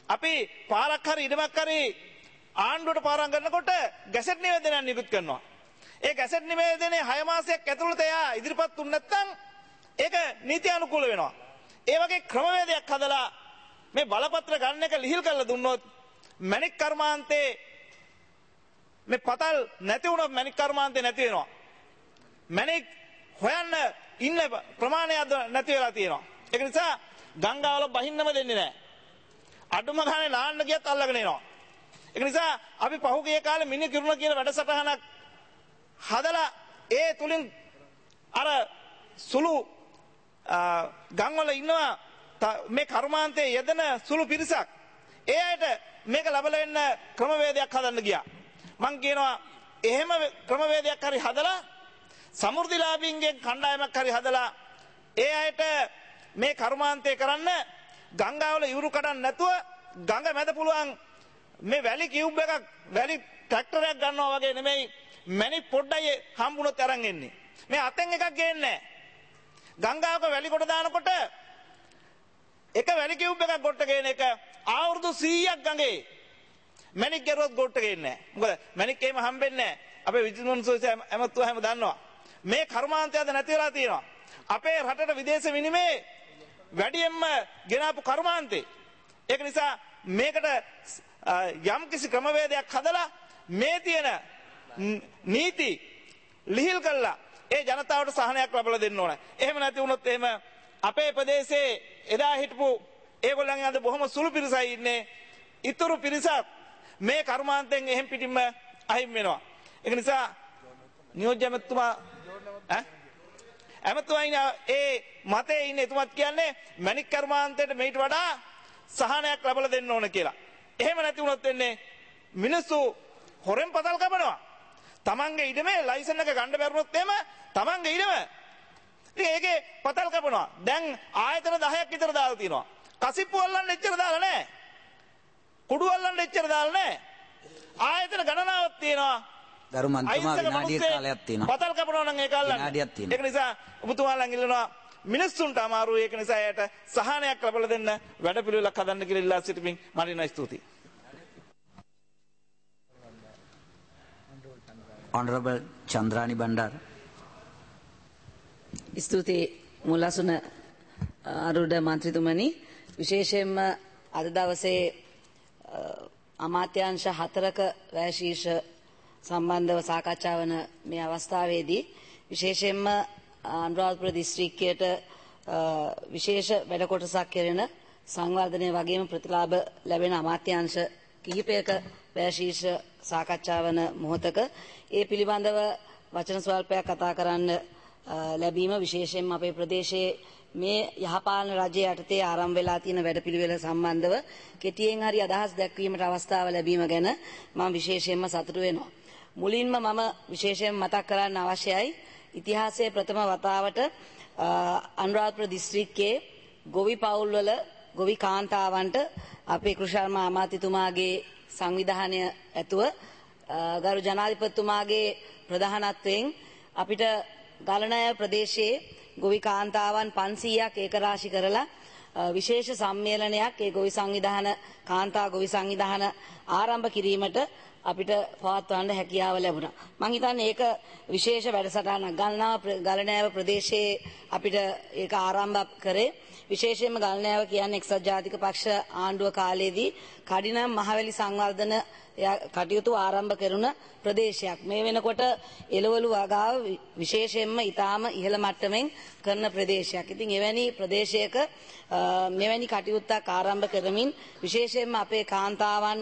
අපි පාරක් හරි ඉඩමක් හරි ආණ්ඩුවට පාරම් කරනකොට ගැසට් නිවේදනයක් නිකුත් කරනවා. ඒ ගැසට් නිවේදනයේ 6 මාසයක් ඇතුළත එයා ඉදිරිපත් වුනේ නැත්නම් ඒක නීති අනුකූල වෙනවා. ඒ වගේ ක්‍රමවේදයක් හදලා මේ බලපත්‍ර ගන්න එක ලිහිල් කරලා දුන්නොත් මැණික් කර්මාන්තේ මේ පතල් නැති වුණොත් මැණික් කර්මාන්තේ නැති වෙනවා. මැණික් හොයන්න ඉන්න ප්‍රමාණය නැති වෙලා තියෙනවා. ඒක නිසා ගංගාවල බහින්නම දෙන්නේ නැහැ. අඩුම ගානේ නාන්න ගියත් අල්ලගෙන එනවා. ඒක නිසා අපි පහුගිය කාලේ මිනි කිරුණ කියන වැඩසටහනක් හදලා ඒ තුලින් අර සුළු ගම්වල ඉන්නවා මේ කර්මාන්තයේ යෙදෙන සුළු පිරිසක්. ඒ අයට මේක ලබලා වෙන්න ක්‍රමවේදයක් හදන්න ගියා. මං කියනවා එහෙම ක්‍රමවේදයක් හරි හදලා සමෘද්ධිලාභීන්ගේ කණ්ඩායමක් හරි හදලා ඒ අයට මේ කර්මාන්තය කරන්න ගංගාවල යුරු කඩන්න නැතුව ගඟ මැද පුළුවන් මේ වැලි කියුබ් එකක් වැලි ට්‍රැක්ටරයක් ගන්නවා වගේ නෙමෙයි මැණික් පොඩ්ඩයි හම්බුනොත් අරන් එන්නේ. මේ අතෙන් එකක් ගේන්නේ නැහැ. ගංගාවක වැලි කොට දානකොට එක වැලි කියුබ් එකක් ගොට්ට ගේන එක අවුරුදු 100ක් ගඟේ මැණික් ගරුවත් ගොට්ට ගේන්නේ නැහැ. මොකද මැණික් එහෙම හම්බෙන්නේ නැහැ. අපේ විජිමන්සෝසේ ඇමතුවා හැම දන්නවා. මේ කර්මාන්තයද නැති වෙලා තියෙනවා. අපේ රටට විදේශ විනිමය වැඩියෙන්ම ගෙනාපු කර්මාන්තේ. ඒක නිසා මේකට යම් කිසි ක්‍රමවේදයක් හදලා මේ තියෙන නීති ලිහිල් කළා ඒ ජනතාවට සහනයක් ලබා දෙන්න ඕන. එහෙම නැති වුණොත් එහෙම අපේ ප්‍රදේශයේ එදා හිටපු ඒගොල්ලන්ගේ අද බොහොම සුළු පිරිසයි ඉන්නේ. ඊතුරු පිරිසක් මේ කර්මාන්තයෙන් එහෙම් පිටින්ම අහිමි වෙනවා. ඒක නිසා නියෝජ්‍ය ඇමතුමා ඇමතුමා ඉන්න ඒ මතේ ඉන්න එතුමත් කියන්නේ මැණික් කර්මාන්තයට මේට වඩා සහනයක් ලබා දෙන්න ඕන කියලා. එහෙම නැති වුණොත් වෙන්නේ මිනිස්සු හොරෙන් පතල් කපනවා. තමන්ගේ ඉඩමේ ලයිසන් එක ගන්න බැරුණොත් එහෙම තමන්ගේ ඉඩම ඉතින් ඒකේ පතල් කපනවා. දැන් ආයතන 10ක් විතර දාලා තියෙනවා. කසිප්පු වල්ලන්න එච්චර දාලා නැහැ. කුඩු වල්ලන්න එච්චර දාලා නැහැ. ආයතන ගණනාවක් තියෙනවා. ගරු මන්ත්‍රීතුමා විනාඩියක් කාලයක් තියෙනවා. පතල් කපනවා නම් ඒක අල්ලන්න. විනාඩියක් තියෙනවා. ඒක නිසා ඔබතුමාලන් ඉල්ලනවා මිනිස්සුන්ට අමාරුයි. ඒක නිසා එයාට සහනයක් ලබා දෙන්න වැඩපිළිවෙලක් හදන්න කියලා ඉල්ලා සිටිමින් මරිනා ස්තුතියි. Honorable Chandrani Bandar. ස්තුතියි මුලසුන අරුඩ මන්ත්‍රීතුමනි. විශේෂයෙන්ම අද දවසේ අමාත්‍යාංශ 4ක වැශීර්ෂ සම්බන්ධව සාකච්ඡා වන මේ අවස්ථාවේදී විශේෂයෙන්ම අනුරාධපුර දිස්ත්‍රික්කයට විශේෂ වැඩ කොටසක් කෙරෙන සංවර්ධනය වගේම ප්‍රතිලාභ ලැබෙන අමාත්‍යාංශ කිහිපයක වැශීර්ෂ සාකච්ඡා වන මොහොතක ඒ පිළිබඳව වචන ස්වල්පයක් කතා කරන්න ලැබීම විශේෂයෙන්ම අපේ ප්‍රදේශයේ මේ යහපාලන රජයේ යටතේ ආරම්භ වෙලා තියෙන වැඩපිළිවෙල සම්බන්ධව කෙටියෙන් හරි අදහස් දැක්වීමට අවස්ථාව ලැබීම ගැන මම විශේෂයෙන්ම සතුටු වෙනවා. මුලින්ම මම විශේෂයෙන් මතක් කරන්න අවශ්‍යයි ඉතිහාසයේ ප්‍රථම වතාවට අනුරාධපුර දිස්ත්‍රික්කයේ ගොවි පවුල්වල ගොවි කාන්තාවන්ට අපේ කෘෂිකර්මා අමාත්‍යතුමාගේ සංවිධානය ඇතුව ගරු ජනාධිපතිතුමාගේ ප්‍රධානත්වයෙන් අපිට ගලනය ප්‍රදේශයේ ගොවි කාන්තාවන් 500ක් ඒකරාශි කරලා විශේෂ සම්මේලනයක් ඒ ගොවි සංවිධාන කාන්තා ගොවි සංවිධාන ආරම්භ කිරීමට අපිට පවත්වන්න හැකියාව ලැබුණා. මම හිතන්නේ ඒක විශේෂ වැඩසටහනක්. ගලනෑව ප්‍රදේශයේ අපිට ඒක ආරම්භ කරේ විශේෂයෙන්ම ගලනෑව කියන්නේ එක්සත් ජාතික පක්ෂ ආණ්ඩුව කාලයේදී කඩිනම් මහවැලි සංවර්ධන කටයුතු ආරම්භ කෙරුණ ප්‍රදේශයක්. මේ වෙනකොට එළවලු වගාව විශේෂයෙන්ම ඊටාම ඉහළ මට්ටමින් කරන ප්‍රදේශයක්. ඉතින් එවැනි ප්‍රදේශයක මෙවැනි කටයුත්තක් ආරම්භ කරමින් විශේෂයෙන්ම අපේ කාන්තාවන්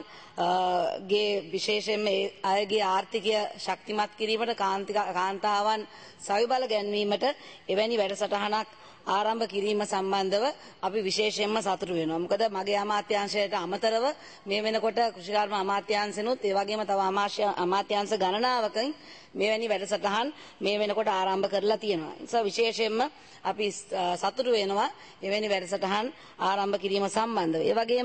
ගේ විශේෂයෙන්ම අයගේ ආර්ථිකය ශක්තිමත් කිරීමට කාන්තාවන් සවිබල ගැන්වීමට එවැනි වැඩසටහනක් ආරම්භ කිරීම සම්බන්ධව අපි විශේෂයෙන්ම සතුටු වෙනවා. මොකද මගේ අමාත්‍යාංශයට අමතරව මේ වෙනකොට කෘෂිකර්ම අමාත්‍යාංශෙනුත් ඒ වගේම තව අමාත්‍යාංශ ගණනාවකින් මෙවැනි වැඩසටහන් මේ වෙනකොට ආරම්භ කරලා තියෙනවා. ඒ නිසා විශේෂයෙන්ම අපි සතුටු වෙනවා එවැනි වැඩසටහන් ආරම්භ කිරීම සම්බන්ධව. ඒ වගේම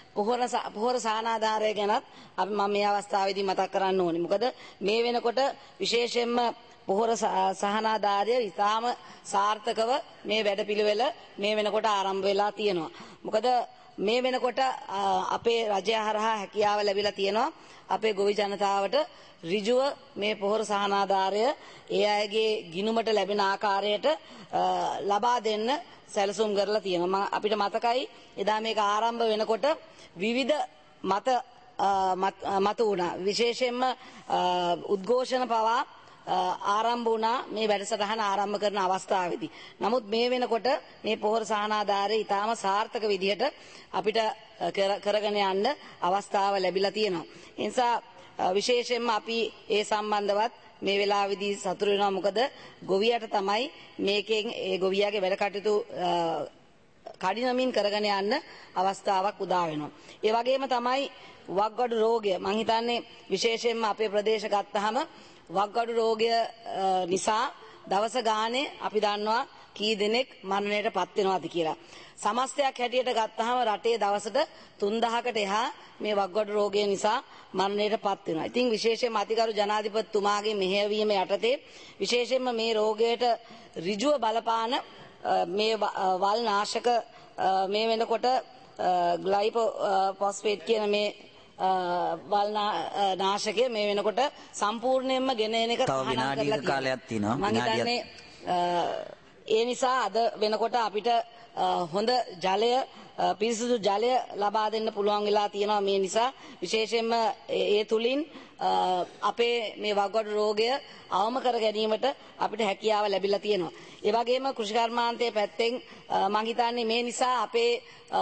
පොහොර සහනාධාරය ගැනත් අපි මම මේ අවස්ථාවේදී මතක් කරන්න ඕනේ. මොකද මේ වෙනකොට විශේෂයෙන්ම පොහොර සහනාධාරය ඉතාම සාර්ථකව මේ වැඩපිළිවෙල මේ වෙනකොට ආරම්භ වෙලා තියෙනවා. මොකද මේ වෙනකොට අපේ රජය හරහා හැකියාව ලැබිලා තියෙනවා අපේ ගොවි ජනතාවට ඍජුව මේ පොහොර සහනාධාරය ඒ අයගේ ගිණුමට ලැබෙන ආකාරයට ලබා දෙන්න සැලසුම් කරලා තියෙනවා. අපිට මතකයි එදා මේක ආරම්භ වෙනකොට විවිධ මත වුණා. විශේෂයෙන්ම උද්ඝෝෂණ පවා ආරම්භ වුණා මේ වැඩසටහන ආරම්භ කරන අවස්ථාවේදී. නමුත් මේ වෙනකොට මේ පොහොර සහනාධාරය ඉතාම සාර්ථක විදිහට අපිට කරගෙන යන්න අවස්ථාව ලැබිලා තියෙනවා. ඒ නිසා විශේෂයෙන්ම අපි ඒ සම්බන්ධවත් මේ වෙලාවේදී සතුටු වෙනවා. මොකද ගොවියට තමයි මේකෙන් ඒ ගොවියාගේ වැඩ කටයුතු කඩිනමින් කරගෙන යන්න අවස්ථාවක් උදා වෙනවා. ඒ වගේම තමයි වක්ගඩු රෝගය. මම හිතන්නේ විශේෂයෙන්ම අපේ ප්‍රදේශ ගත්තාම වක්ගඩු රෝගය නිසා දවස ගානේ අපි දන්නවා කී දෙනෙක් මරණයට පත් වෙනවද කියලා. සමස්තයක් හැටියට ගත්තාම රටේ දවසට 3000කට එහා මේ වක්ගඩු රෝගය නිසා මරණයට පත් වෙනවා. ඉතින් විශේෂයෙන්ම අතිගරු ජනාධිපතිතුමාගේ මෙහෙයවීම යටතේ විශේෂයෙන්ම මේ රෝගයට ඍජුව බලපාන මේ වල් නාශක මේ වෙනකොට ග්ලයිෆොස්ෆේට් කියන මේ වල් නාශකය මේ වෙනකොට සම්පූර්ණයෙන්ම ගෙන එන එක තව විනාඩියක කාලයක් තියෙනවා. මම හිතන්නේ ඒ නිසා අද වෙනකොට අපිට හොඳ ජලය පිරිසිදු ජලය ලබා දෙන්න පුළුවන් වෙලා තියෙනවා. මේ නිසා විශේෂයෙන්ම ඒ තුලින් අපේ මේ වක්ගඩු රෝගය අවම කර ගැනීමට අපිට හැකියාව ලැබිලා තියෙනවා. ඒ වගේම කෘෂිකර්මාන්තයේ පැත්තෙන් මම හිතන්නේ මේ නිසා අපේ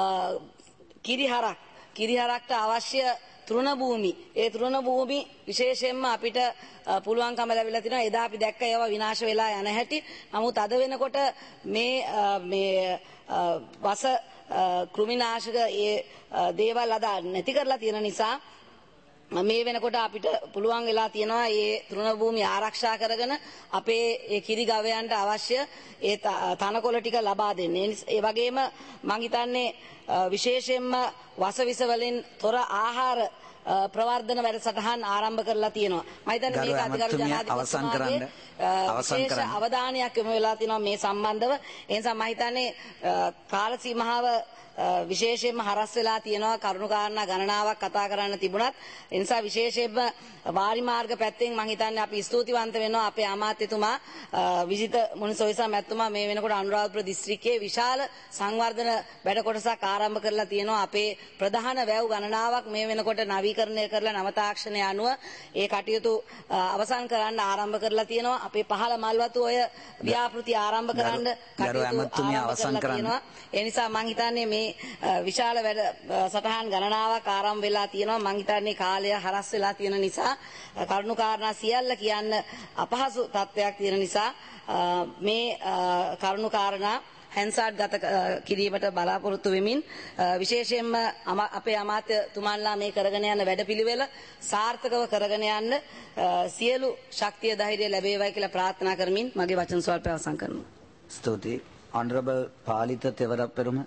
කිරිහරක්ට අවශ්‍ය තෘණ භූමි ඒ තෘණ භූමි විශේෂයෙන්ම අපිට පුළුවන්කම ලැබිලා තිනවා. එදා අපි දැක්ක ඒවා විනාශ වෙලා යන හැටි. නමුත් අද වෙනකොට මේ වස කෘමිනාශක ඒ දේවල් අද නැති කරලා තියෙන නිසා මේ වෙනකොට අපිට පුළුවන් වෙලා තියෙනවා මේ තෘණ භූමි ආරක්ෂා කරගෙන අපේ ඒ කිරි ගවයන්ට අවශ්‍ය ඒ තනකොළ ටික ලබා දෙන්න. ඒ වගේම මම හිතන්නේ විශේෂයෙන්ම වසවිස වලින් තොර ආහාර ප්‍රවර්ධන වැඩසටහන් ආරම්භ කරලා තියෙනවා. මම හිතන්නේ මේක අධිකරු ජනාධිපතිතුමාගේ විශේෂ අවධානයක් යොමු වෙලා තියෙනවා මේ සම්බන්ධව. ඒ නිසා මම හිතන්නේ කාල සීමාව විශේෂයෙන්ම හරස් වෙලා තියෙනවා. කරුණු කාරණා ගණනාවක් කතා කරන්න තිබුණත් ඒ නිසා විශේෂයෙන්ම වාරි මාර්ග පැත්තෙන් මම හිතන්නේ අපි ස්තුතිවන්ත වෙනවා අපේ අමාත්‍යතුමා විජිත මුනිසොයිසා මැතිතුමා මේ වෙනකොට අනුරාධපුර දිස්ත්‍රික්කයේ විශාල සංවර්ධන වැඩ කොටසක් ආරම්භ කරලා තියෙනවා. අපේ ප්‍රධාන වැව් ගණනාවක් මේ වෙනකොට නවීකරණය කරලා නව තාක්ෂණය අනුව ඒ කටයුතු අවසන් කරන්න ආරම්භ කරලා තියෙනවා. අපේ පහළ මල්වතු ඔය ව්‍යාපෘති ආරම්භ කරන්න කටයුතු අවසන් කරනවා. ඒ නිසා මම හිතන්නේ මේ විශාල වැඩ සටහන් ගණනාවක් ආරම්භ වෙලා තියෙනවා. මම හිතන්නේ කාලය හරස් වෙලා තියෙන නිසා කරුණු කාරණා සියල්ල කියන්න අපහසු තත්ත්වයක් තියෙන නිසා මේ කරුණු කාරණා හැන්සාඩ් ගත කිරීමට බලාපොරොත්තු වෙමින් විශේෂයෙන්ම අපේ අමාත්‍යතුමන්ලා මේ කරගෙන යන වැඩපිළිවෙල සාර්ථකව කරගෙන යන්න සියලු ශක්තිය ධෛර්යය ලැබේවයි කියලා ප්‍රාර්ථනා කරමින් මගේ වචන ස්වල්පය අවසන් කරනවා. ස්තුතියි. Honorable පාලිත තෙවරපෙරුම.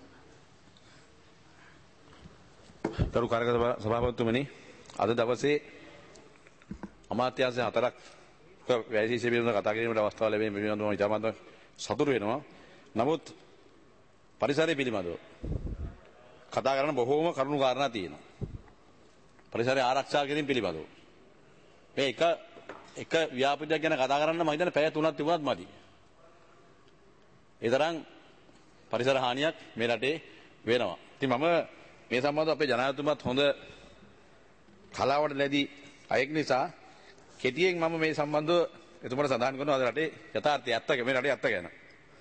කරු කාර්යක සභාපතිතුමනි, අද දවසේ අමාත්‍යාංශ 4ක් වැසීසිය පිළිබඳව කතා කිරීමට අවස්ථාව ලැබීම පිළිබඳව මම ඉතාමත් සතුටු වෙනවා. නමුත් පරිසරය පිළිබඳව කතා කරන බොහෝම කරුණු කාරණා තියෙනවා. පරිසරය ආරක්ෂා කිරීම පිළිබඳව මේ එක ව්‍යාපෘතියක් ගැන කතා කරන්න මම හිතන්නේ පැය 3ක් තිබුණත් මදි. ඒ තරම් පරිසර හානියක් මේ රටේ වෙනවා. ඉතින් මම මේ සම්බන්ධව අපේ ජනාධිපතිතුමාත් හොඳ කලාවට ලැබී අයෙක් නිසා කෙටියෙන් මම මේ සම්බන්ධව එතුමාට සඳහන් කරනවා අද රටේ යථාර්ථය ඇත්ත මේ රටේ ඇත්ත ගැන.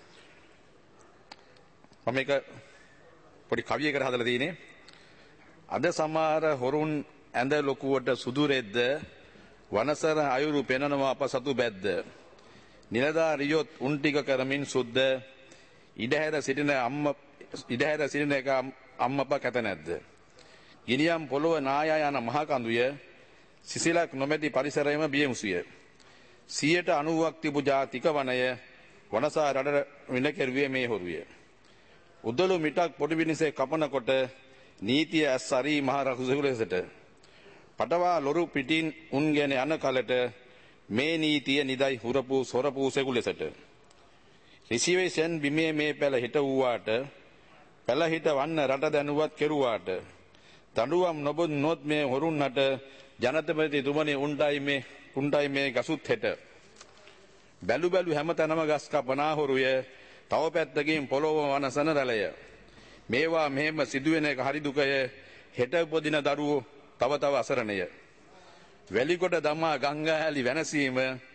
මම මේක පොඩි කවියකට හදලා තියෙන්නේ. අද සමහර හොරුන් ඇඳ ලොකුවට සුදු රෙද්ද වනසර අයුරු පෙනනවා අප සතු බැද්ද. නිලධාරියොත් උන් ටික කරමින් සුද්ධ ඉඩහැර සිටින එක අම්මප කැත නැද්ද. ගිනියම් පොළොව නායා යන මහ කඳුය සිසිලක් නොමැති පරිසරයම බියමුසිය. 90ක් තිබු ජාතික වනය වනසා රටට විඳ කෙරුවේ මේ හොරුය. උදළු මිටක් පොඩි විනිසේ කපනකොට නීතිය ඇස් අරී මහ රකුසෙකු ලෙසට. පටවා ලොරු පිටින් උන්ගෙන යන කලට මේ නීතිය නිදයි හුරපු සොරපු සෙකු ලෙසට. රිසිවේෂන් බිමේ මේ පැල හිට වූවාට පෙළහිට වන්න රට දැනුවත් කෙරුවාට දඬුවම් නොබොත් මේ හොරුන්ට ජනතපතිතුමනි උන්ටයි මේ ගසුත් හෙට බැලු බැලු හැමතැනම ගස් කපනා හොරුය තව පැත්තකින් පොළොව වනසන රැළය මේවා මෙහෙම සිදුවෙන එක හරි දුකය හෙට උපදින දරුවෝ තව අසරණය වැලිකොට දමා ගංගාහැලි වෙනසීම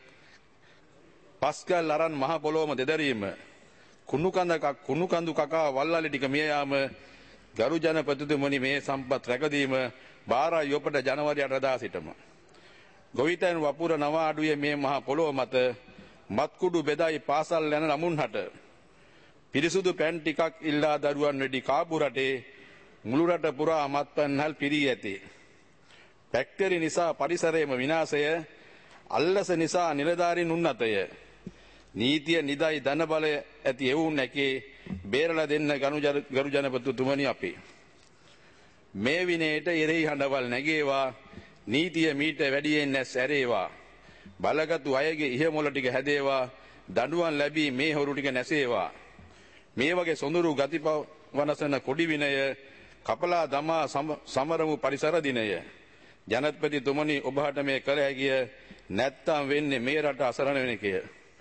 පස්කල් අරන් මහ පොළොවම දෙදරීම කුණු කඳු කකා වල්ලාලි ටික මිය යාම ගරු ජනපතිතුමනි මේ සම්පත් රැකදීම බාරයි ඔබට ජනවරි 8 දා සිටම ගොවිතැන් වපුර නවාඩුවේ මේ මහ පොළොව මත මත්කුඩු බෙදයි පාසල් යන ළමුන්හට පිරිසුදු පැන් ටිකක් ඉල්ලා දරුවන් වෙඩි කාපු රටේ මුළු රට පුරා මත්පැන්හල් පිරී ඇති ෆැක්ටරි නිසා පරිසරයේම විනාශය අල්ලස නිසා නිලධාරීන් උන්නතය නීතිය නිදයි ධන බල ඇති එවුන් නැකේ බේරලා දෙන්න ගරු ජනපතිතුමනි අපි මේ විනයට එරෙහි හඬවල් නැගේවා නීතිය මීට වැඩියෙන් නැස් ඇරේවා බලගත්ු අයගේ ඉහමොළ ටික හැදේවා දඬුවම් ලැබී මේ හොරු ටික නැසේවා මේ වගේ සොඳුරු ගතිප වනසන කොඩි විනය කපලා දමා සමරමු පරිසර දිනය ජනපතිතුමනි ඔබට මේ කළ හැකිය නැත්තම් වෙන්නේ මේ රට අසරණ වෙන එකය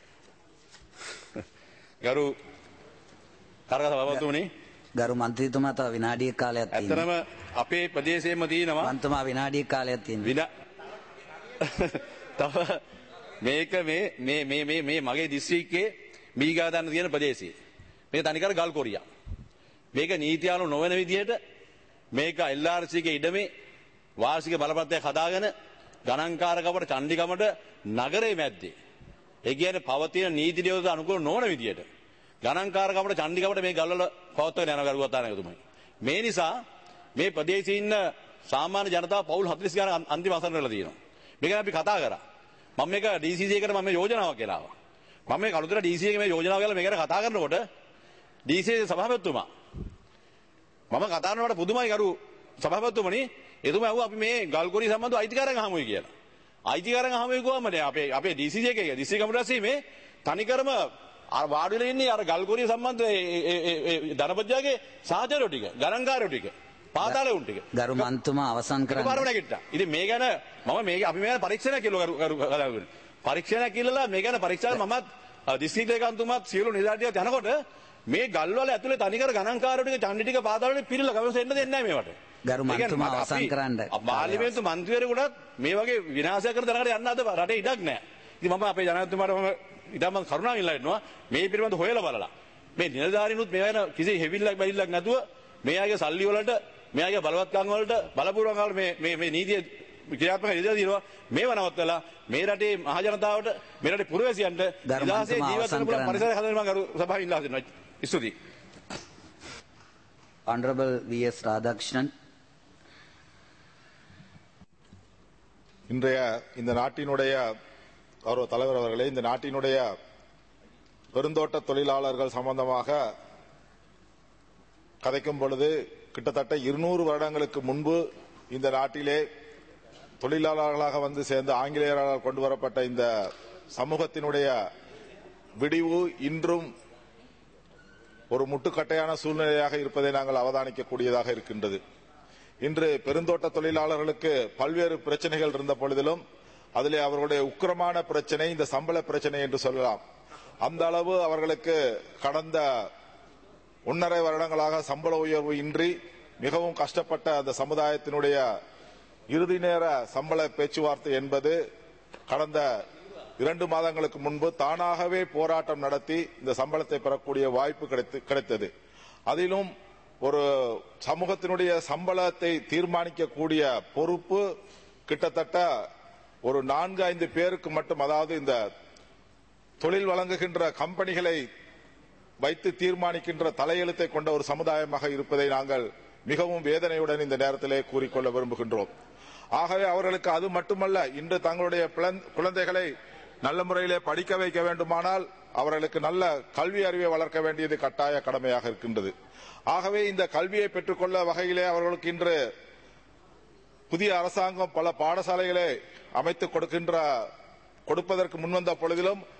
ගරු කරගත සභාපතිතුමනි ගරු මන්ත්‍රීතුමා තව විනාඩියක් කාලයක් තියෙනවා. ඇත්තටම අපේ ප්‍රදේශයේම තියෙනවා මන්ත්‍රීතුමා විනාඩියක් කාලයක් තියෙනවා. තව මේක මේ මගේ දිස්ත්‍රික්කයේ මීගාදන්න තියෙන ප්‍රදේශයේ. මේක තනිකර ගල් කොරියා. මේක නීතියානු නොවන විදිහට මේක LRC ගේ ඉඩමේ වාර්ෂික බලපත්‍රයක් හදාගෙන ගණන්කාරකමට චණ්ඩිගමට නගරේ මැද්දේ. ඒ කියන්නේ පවතින නීති නියෝජිත අනුකූල නොවන විදිහට ගණන්කාරකමට චණ්ඩිගමට මේ ගල්වල පවත්වාගෙන යන ගරුවතානායකතුමයි. මේ නිසා මේ ප්‍රදේශයේ ඉන්න සාමාන්‍ය ජනතාව පවුල් 40 ගණන් අන්තිම අසරණ වෙලා තියෙනවා. මේක අපි කතා කරා. මම මේක DCC එකට මම යෝජනාවක් කියලා ආවා. මම මේ කලුතර DCC එකේ මේ යෝජනාව කියලා මේකට කතා කරනකොට DCC සභාපතිතුමා මම කතා කරනකොට පුදුමයි ගරු සභාපතිතුමනි එතුමා අහුවා අපි මේ ගල්කොරි සම්බන්ධව අයිතිකාරයන් අහමුයි කියලා. අයිතිකාරයන් අහමුයි කොහමද අපේ DCC එකේ DCC කමිටුවේ මේ තනිකරම වාඩි වෙලා ඉන්නේ අර ගල්කොරිය සම්බන්ධ ධනපතියාගේ සහචරයෝ ටික ගණන්කාරයෝ ටික පාතාලේ උන් ටික ගරු මන්ත්‍රීතුමා අවසන් කරන්න. පාරම නැගිට්ටා. ඉතින් මේ ගැන අපි මේ පරීක්ෂණයක් කියලා ගරු පරීක්ෂණයක් කියලා මේ ගැන පරීක්ෂා මමත් දිස්ත්‍රික් ලේකම්තුමාත් සියලු නිලධාරියත් යනකොට මේ ගල්වල ඇතුලේ තනිකර ගණන්කාරයෝ ටික චණ්ඩි ටික පාතාලේ පිළිලා ගමස එන්න දෙන්නේ නැහැ මේවට. ගරු මන්ත්‍රීතුමා අවසන් කරන්න. පාර්ලිමේන්තු මන්ත්‍රීවරුන්ටත් මේ වගේ විනාශයක් කරන තරකට යන්න අද රටේ ඉඩක් නැහැ. ඉතින් මම අපේ ජනාධිපතිතුමාට ඉතින් මම කරුණාවෙන් ඉල්ලා ඉන්නවා මේ පිළිබඳව හොයලා බලලා මේ නිලධාරීනුත් මේ වෙන කිසි හෙවිල්ලක් බැරිල්ලක් නැතුව මේ අයගේ සල්ලි වලට මේ අයගේ බලවත්කම් වලට බලපුරවම් වල මේ නීතිය ක්‍රියාත්මක ඉඳලා තියෙනවා මේව නවත්තලා මේ රටේ මහ ජනතාවට මේ රටේ පුරවැසියන්ට නිදහසේ ජීවත් වෙන්න පුළුවන් පරිසරයක් හදන්න මම ගරු සභාවෙන් ඉල්ලා සිටිනවා. ස්තුතියි. Honorable V.S. Radhakrishnan. இன்றைய இந்த நாட்டினுடைய கௌரவ தலைவர் அவர்களே, இந்த நாட்டினுடைய பெருந்தோட்ட தொழிலாளர்கள் சம்பந்தமாக கதைக்கும் பொழுது கிட்டத்தட்ட 200 வருடங்களுக்கு முன்பு இந்த நாட்டிலே தொழிலாளர்களாக வந்து சேர்ந்து ஆங்கிலேயரால் கொண்டு வரப்பட்ட இந்த சமூகத்தினுடைய விடிவு இன்றும் ஒரு முட்டுக்கட்டையான சூழ்நிலையாக இருப்பதை நாங்கள் அவதானிக்கக்கூடியதாக இருக்கின்றது. இன்று பெருந்தோட்ட தொழிலாளர்களுக்கு பல்வேறு பிரச்சனைகள் இருந்த பொழுதிலும் அதிலே அவர்களுடைய உக்கிரமான பிரச்சனை இந்த சம்பள பிரச்சனை என்று சொல்லலாம். அந்த அளவு அவர்களுக்கு கடந்த 1.5 வருடங்களாக சம்பள உயர்வு இன்றி மிகவும் கஷ்டப்பட்ட அந்த சமுதாயத்தினுடைய இறுதி நேர சம்பள பேச்சுவார்த்தை என்பது கடந்த 2 மாதங்களுக்கு முன்பு தானாகவே போராட்டம் நடத்தி இந்த சம்பளத்தை பெறக்கூடிய வாய்ப்பு கிடைத்தது. அதிலும் ஒரு சமூகத்தினுடைய சம்பளத்தை தீர்மானிக்கக்கூடிய பொறுப்பு கிட்டத்தட்ட ஒரு 4-5 பேருக்கு மட்டும், அதாவது இந்த தொழில் வழங்குகின்ற கம்பெனிகளை வைத்து தீர்மானிக்கின்ற தலையெழுத்தை கொண்ட ஒரு சமுதாயமாக இருப்பதை நாங்கள் மிகவும் வேதனையுடன் இந்த நேரத்திலே கூறிக்கொள்ள விரும்புகின்றோம். ஆகவே அவர்களுக்கு அது மட்டுமல்ல, இன்று தங்களுடைய குழந்தைகளை நல்ல முறையிலே படிக்க வைக்க வேண்டுமானால் அவர்களுக்கு நல்ல கல்வி அறிவை வளர்க்க வேண்டியது கட்டாய கடமையாக இருக்கின்றது. ஆகவே இந்த கல்வியை பெற்றுக்கொள்ள வகையிலே அவர்களுக்கு இன்று புதிய அரசாங்கம் பல பாடசாலைகளை அமைத்து கொடுப்பதற்கு முன்வந்த பொழுதிலும்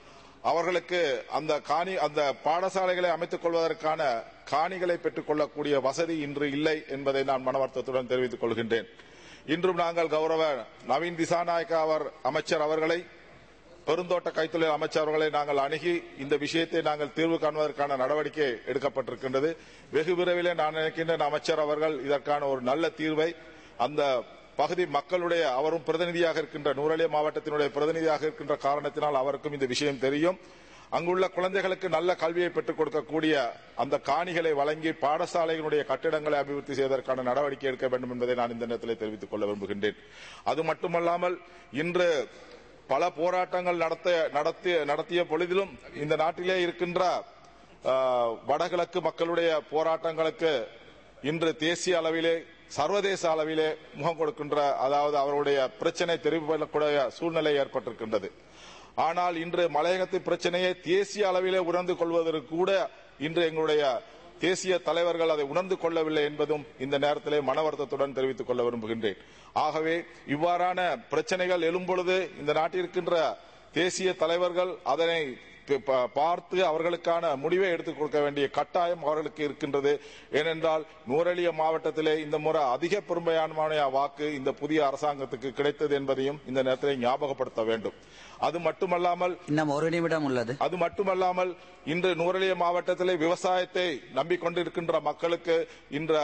அவர்களுக்கு அந்த பாடசாலைகளை அமைத்துக் கொள்வதற்கான காணிகளை பெற்றுக் கொள்ளக்கூடிய வசதி இன்று இல்லை என்பதை நான் மனவருத்தத்துடன் தெரிவித்துக் கொள்கின்றேன். இன்றும் நாங்கள் கௌரவ நவீன் திசாநாயக்க அமைச்சர் அவர்களை, பெருந்தோட்ட கைத்தொழில் அமைச்சர் அவர்களை நாங்கள் அணுகி இந்த விஷயத்தை நாங்கள் தீர்வு காண்பதற்கான நடவடிக்கை எடுக்கப்பட்டிருக்கின்றது. வெகு விரைவிலே நான் நினைக்கின்றேன் அமைச்சர் அவர்கள் இதற்கான ஒரு நல்ல தீர்வை அந்த பகுதி மக்களுடைய, அவரும் பிரதிநிதியாக இருக்கின்ற நூரெலியா மாவட்டத்தினுடைய பிரதிநிதியாக இருக்கின்ற காரணத்தினால் அவருக்கும் இந்த விஷயம் தெரியும். அங்குள்ள குழந்தைகளுக்கு நல்ல கல்வியை பெற்றுக் கொடுக்கக்கூடிய அந்த காணிகளை வழங்கி பாடசாலைகளுடைய கட்டிடங்களை அபிவிருத்தி செய்வதற்கான நடவடிக்கை எடுக்க வேண்டும் என்பதை நான் இந்த நேரத்தில் தெரிவித்துக் கொள்ள விரும்புகின்றேன். அது மட்டுமல்லாமல் இன்று பல போராட்டங்கள் நடத்திய பொழுதிலும் இந்த நாட்டிலே இருக்கின்ற வடகிழக்கு மக்களுடைய போராட்டங்களுக்கு இன்று தேசிய அளவிலே சர்வதேச அளவிலே முகம் கொடுக்கின்ற, அதாவது அவருடைய பிரச்சனை தெரிவிக்கக்கூடிய சூழ்நிலை ஏற்பட்டிருக்கின்றது. ஆனால் இன்று மலையகத்து பிரச்சனையை தேசிய அளவிலே உணர்ந்து கொள்வதற்கு கூட இன்று எங்களுடைய தேசிய தலைவர்கள் அதை உணர்ந்து கொள்ளவில்லை என்பதும் இந்த நேரத்திலே மனவருத்தத்துடன் தெரிவித்துக் கொள்ள விரும்புகின்றேன். ஆகவே இவ்வாறான பிரச்சனைகள் எழும்பொழுது இந்த நாட்டிற்கின்ற தேசிய தலைவர்கள் அதனை பார்த்து அவர்களுக்கான முடிவை எடுத்துக் கொடுக்க வேண்டிய கட்டாயம் அவர்களுக்கு இருக்கின்றது. ஏனென்றால் நூரெலியா மாவட்டத்திலே இந்த முறை அதிக பெரும்பான்மையான வாக்கு இந்த புதிய அரசாங்கத்துக்கு கிடைத்தது என்பதையும் இந்த நேரத்தில் ஞாபகப்படுத்த வேண்டும். அது மட்டுமல்லாமல் இன்னும் ஒரு நிமிடம் உள்ளது. அது மட்டுமல்லாமல் இன்று நூரெலியா மாவட்டத்திலே விவசாயத்தை நம்பிக்கொண்டிருக்கின்ற மக்களுக்கு இன்ற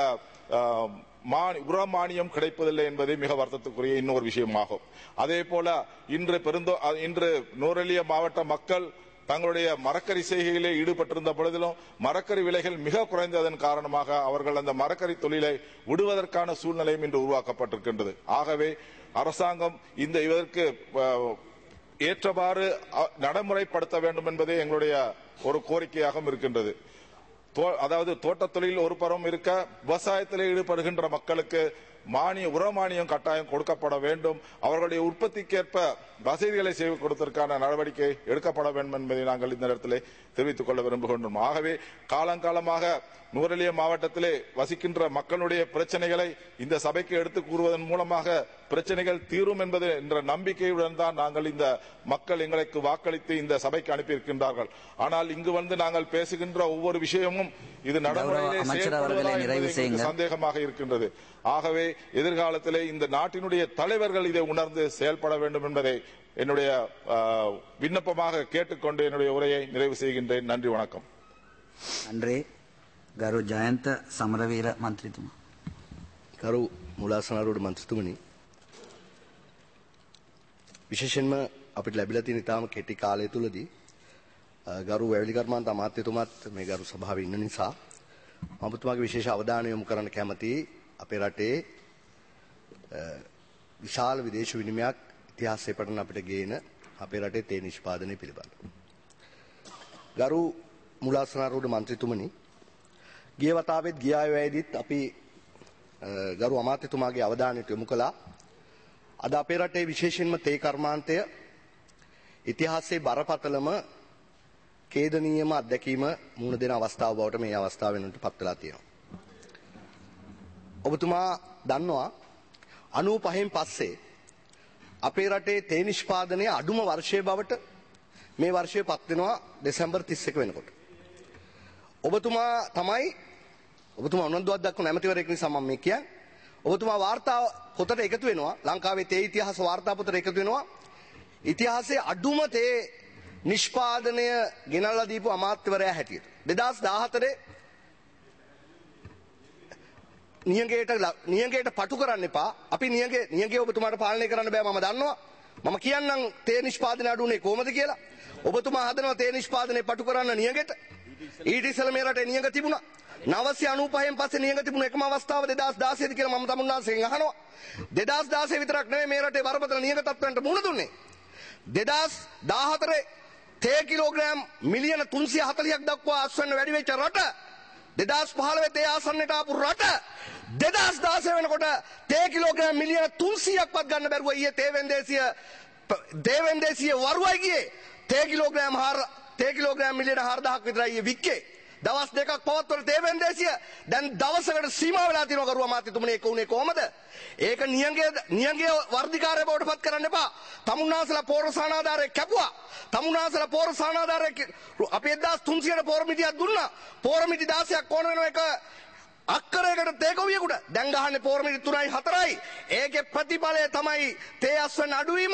உர மானியம் கிடைப்பதில்லை என்பதை மிக வருத்தத்துக்குரிய இன்னொரு விஷயமாகும். அதே போல இன்று நூரெலியா மாவட்ட மக்கள் தங்களுடைய மரக்கறி செய்கையிலே ஈடுபட்டிருந்த பொழுதிலும் மரக்கறி விலைகள் மிக குறைந்ததன் காரணமாக அவர்கள் அந்த மரக்கறி தொழிலை விடுவதற்கான சூழ்நிலையும் இன்று உருவாக்கப்பட்டிருக்கின்றது. ஆகவே அரசாங்கம் இதற்கு ஏற்றவாறு நடைமுறைப்படுத்த வேண்டும் என்பதே எங்களுடைய ஒரு கோரிக்கையாகவும் இருக்கின்றது. அதாவது தோட்டத் தொழில் ஒரு புறம் இருக்க, விவசாயத்திலே ஈடுபடுகின்ற மக்களுக்கு உர மானியம் கட்டாயம் கொடுக்கப்பட வேண்டும். அவர்களுடைய உற்பத்திக்கேற்ப வசதிகளை செய்து கொடுப்பதற்கான நடவடிக்கை எடுக்கப்பட வேண்டும் என்பதை நாங்கள் இந்த நேரத்தில் தெரிவித்துக் கொள்ள விரும்புகின்றோம். ஆகவே காலங்காலமாக நூரெலியா மாவட்டத்திலே வசிக்கின்ற மக்களுடைய பிரச்சனைகளை இந்த சபைக்கு எடுத்து கூறுவதன் மூலமாக பிரச்சனைகள் தீரும் என்பது என்ற நம்பிக்கையுடன் தான் நாங்கள் இந்த மக்கள் எங்களுக்கு வாக்களித்து இந்த சபைக்கு அனுப்பியிருக்கின்றார்கள். ஆனால் இங்கு வந்து நாங்கள் பேசுகின்ற ஒவ்வொரு விஷயமும் இது நடைமுறையிலே சந்தேகமாக இருக்கின்றது. ஆகவே எதிர்காலத்திலே இந்த நாட்டினுடைய தலைவர்கள் இதை உணர்ந்து செயல்பட வேண்டும் என்பதை என்னுடைய விண்ணப்பமாக கேட்டுக்கொண்டு என்னுடைய உரையை நிறைவு செய்கின்றேன். நன்றி, வணக்கம். நன்றி. ගරු ජයන්ත සමරවීර මන්ත්‍රීතුමා. ගරු මුලාසනාරුවට මන්ත්‍රීතුමනි, විශේෂයෙන්ම අපිට ලැබිලා තියෙන ඉතාම කෙටි කාලය තුලදී ගරු වැවිලි කර්මාන්ත අමාත්‍යතුමාත් මේ ගරු සභාවේ ඉන්න නිසා මම ඔබතුමාගේ විශේෂ අවධානය යොමු කරන්න කැමතියි අපේ රටේ විශාල විදේශ විනිමයක් ඉතිහාසයේ පටන් අපිට ගේන අපේ රටේ තේ නිෂ්පාදනය පිළිබඳව. ගරු මුලාසනාරුවට මන්ත්‍රීතුමනි, ගිය වතාවෙත් ගිය අයවැයේදීත් අපි ගරු අමාත්‍යතුමාගේ අවධානයට යොමු කළා. අද අපේ රටේ විශේෂයෙන්ම තේ කර්මාන්තය ඉතිහාසයේ බරපතලම ඛේදනීයම අත්දැකීම මුහුණ දෙන අවස්ථාව බවට මේ අවස්ථාව වෙනුවට පත් වෙලා තියෙනවා. ඔබතුමා දන්නවා 95න් පස්සේ අපේ රටේ තේ නිෂ්පාදනය අඩුම වර්ෂයේ බවට මේ වර්ෂයේ පත් වෙනවා දෙසැම්බර් 31 වෙනකොට. ඔබතුමා උනන්දුවක් දක්වන ඇමතිවරයෙක් නිසා මම මේ කියන්නේ. ඔබතුමා වාර්තා පොතට එකතු වෙනවා, ලංකාවේ තේ ඉතිහාස වාර්තා පොතට එකතු වෙනවා. ඉතිහාසයේ අඩුම තේ නිෂ්පාදනය ගෙනල්ලා දීපු අමාත්‍යවරයා හැටියට 2014 නියඟයට පටු කරන්න එපා. අපි නියඟේ ඔබතුමාට පාලනය කරන්න බෑ, මම දන්නවා. මම කියන්නම් තේ නිෂ්පාදනය අඩුනේ කොහොමද කියලා. ඔබතුමා හදනවා තේ නිෂ්පාදනය පටු කරන්න නියඟෙට. ඊට ඉස්සෙල්ලා මේ රටේ නියඟ තිබුණා. 995න් පස්සේ නියඟ තිබුණ එකම අවස්ථාව 2016 ද කියලා මම තමුන්නාන්සේගෙන් අහනවා. 2016 විතරක් නෙමෙයි මේ රටේ බරපතල නියඟ තත්ත්වයන්ට මුහුණ දුන්නේ. 2014 තේ කිලෝග්‍රෑම් මිලියන 340ක් දක්වා අස්වැන්න වැඩි වෙච්ච රට, 2015 තේ ආසන්නයට ආපු රට, 2016 වෙනකොට තේ කිලෝග්‍රෑම් මිලියන 300ක්වත් ගන්න බැරුව ඊයේ තේ වෙන්දේසිය වරුවයි ගියේ. තේ කිලෝග්‍රෑම් මිලියන 4000ක් විතරයි වික්කේ. දවස් දෙකක් පවත්වන තේ වෙන්දේසිය දැන් දවසකට සීමා වෙලා තියෙනවා කරුවා මාත්‍යතුමනි ඒක උනේ කොහමද? ඒක නියංගේ වර්ධිකාරය බවට පත් කරන්න එපා. තමුන්නාසලා පෝරසානාධාරය කැපුවා. තමුන්නාසලා පෝරසානාධාරය අපි 1300ට පෝරමිතියක් දුන්නා. පෝරමිති 16ක් ඕන වෙන එක අක්කරයකට තේකවියකුට දැන් ගහන්නේ පෝරමිති 3යි 4යි. ඒකේ ප්‍රතිඵලය තමයි තේ අස්වැන්න අඩුවීම.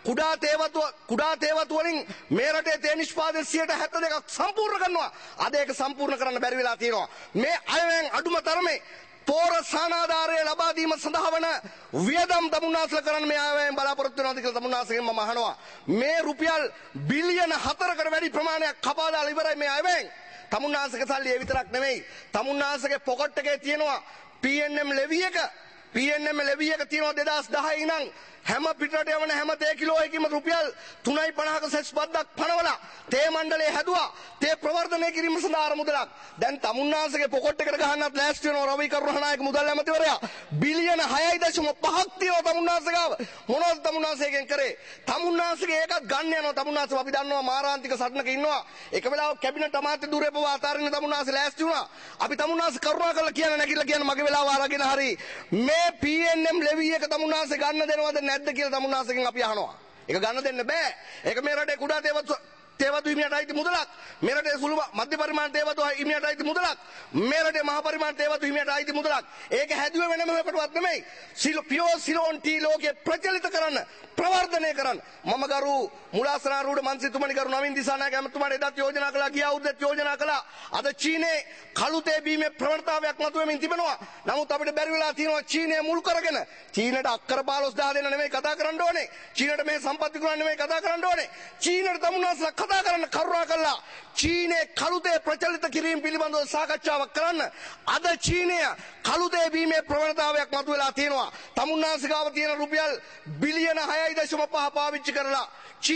කුඩා තේවතු වලින් මේ රටේ තේ නිෂ්පාදනය 72ක් සම්පූර්ණ කරනවා. අද ඒක සම්පූර්ණ කරන්න බැරි වෙලා තියෙනවා. මේ අයවැයෙන් අඩුම තරමේ පෝර සානාධාරය ලබා දීම සඳහා වන වියදම් තමුන්නාසල කරන්න මේ අයවැයෙන් බලාපොරොත්තු වෙනවාද කියලා තමුන්නාසලගෙන් මම අහනවා. මේ රුපියල් බිලියන 4කට වැඩි ප්‍රමාණයක් කපා දාලා ඉවරයි මේ අයවැයෙන්. තමුන්නාසක සල්ලි ඒ විතරක් නෙමෙයි. තමුන්නාසගේ පොකට් එකේ තියෙනවා PNM ලෙවි එක. PNM ලෙවි එක තියෙනවා 2010 ඉඳන් හැම පිටරට යවන හැම තේ කිලෝයකින්ම රුපියල් 3.50ක සෙස් බද්දක් පනවලා තේ මණ්ඩලය හැදුවා. තේ ප්‍රවර්ධනය කිරීම සඳහා අරමුදලක්. දැන් තමුන්නාසගේ පොකට් එකට ගහන්නත් ලෑස්ති වෙනවා රවි කරුණානායක මුදල් ඇමතිවරයා. බිලියන 6.5ක් තියෙනවා තමුන්නාසගාව. මොනවද තමුන්නාසයෙන් කරේ? තමුන්නාසගේ ඒකත් ගන්න යනවා. තමුන්නාස අපි දන්නවා මාරාන්තික සටනක ඉන්නවා. එක වෙලාවක කැබිනට් අමාත්‍ය දුරේ පව අතාරින්න තමුන්නාස ලෑස්ති වුණා. අපි තමුන්නාස කරුණා කරලා කියන නැගිටලා කියන මගේ වෙලාව අරගෙන හරි මේ PNM ලෙවි එක තමුන්නාස ගන්න දෙනවද නැද්ද කියලා තමුන්නාසගෙන් අපි අහනවා. ඒක ගන්න දෙන්න බෑ. ඒක මේ රටේ කුඩා තේවතු හිමියට අයිති මුදලක්. මේ රටේ සුළු මධ්‍ය පරිමාණ තේවතු හිමියට අයිති මුදලක්. මේ රටේ මහ පරිමාණ තේවතු හිමියට අයිති මුදලක්. ඒක හැදුවේ වෙනම එකටවත් නෙමෙයි. සිලෝන් ටී ලෝකේ ප්‍රචලිත කරන්න, ප්‍රවර්ධනය කරන්න. මම ගරු මුලාසනාරූඪ මන්ත්‍රීතුමනි ගරු නවීන් දිසානායක ඇමතුමාට එදත් යෝජනා කළා, ගිය අවුරුද්දත් යෝජනා කළා. අද චීනේ කළු තේ බීමේ ප්‍රවණතාවයක් මතුවෙමින් තිබෙනවා. නමුත් අපිට බැරි වෙලා තියෙනවා චීනය මුල් කරගෙන. චීනට අක්කර 15000 දෙන්න නෙමෙයි කතා කරන්න ඕනේ. චීනට මේ සම්පත් විකුණන්න නෙමෙයි කතා කරන්න ඕනේ. චීනට තමුන්නාසලා කතා කරන්න කරුණා කළා. චීනයේ කළු තේ ප්‍රචලිත කිරීම පිළිබඳව සාකච්ඡාවක් කරන්න. අද චීනය කළු තේ බීමේ ප්‍රවණතාවයක් මතුවලා තියෙනවා. තමුන්නාසගාව තියෙන රුපියල් බිලියන 6.5 පාවිච්චි කරලා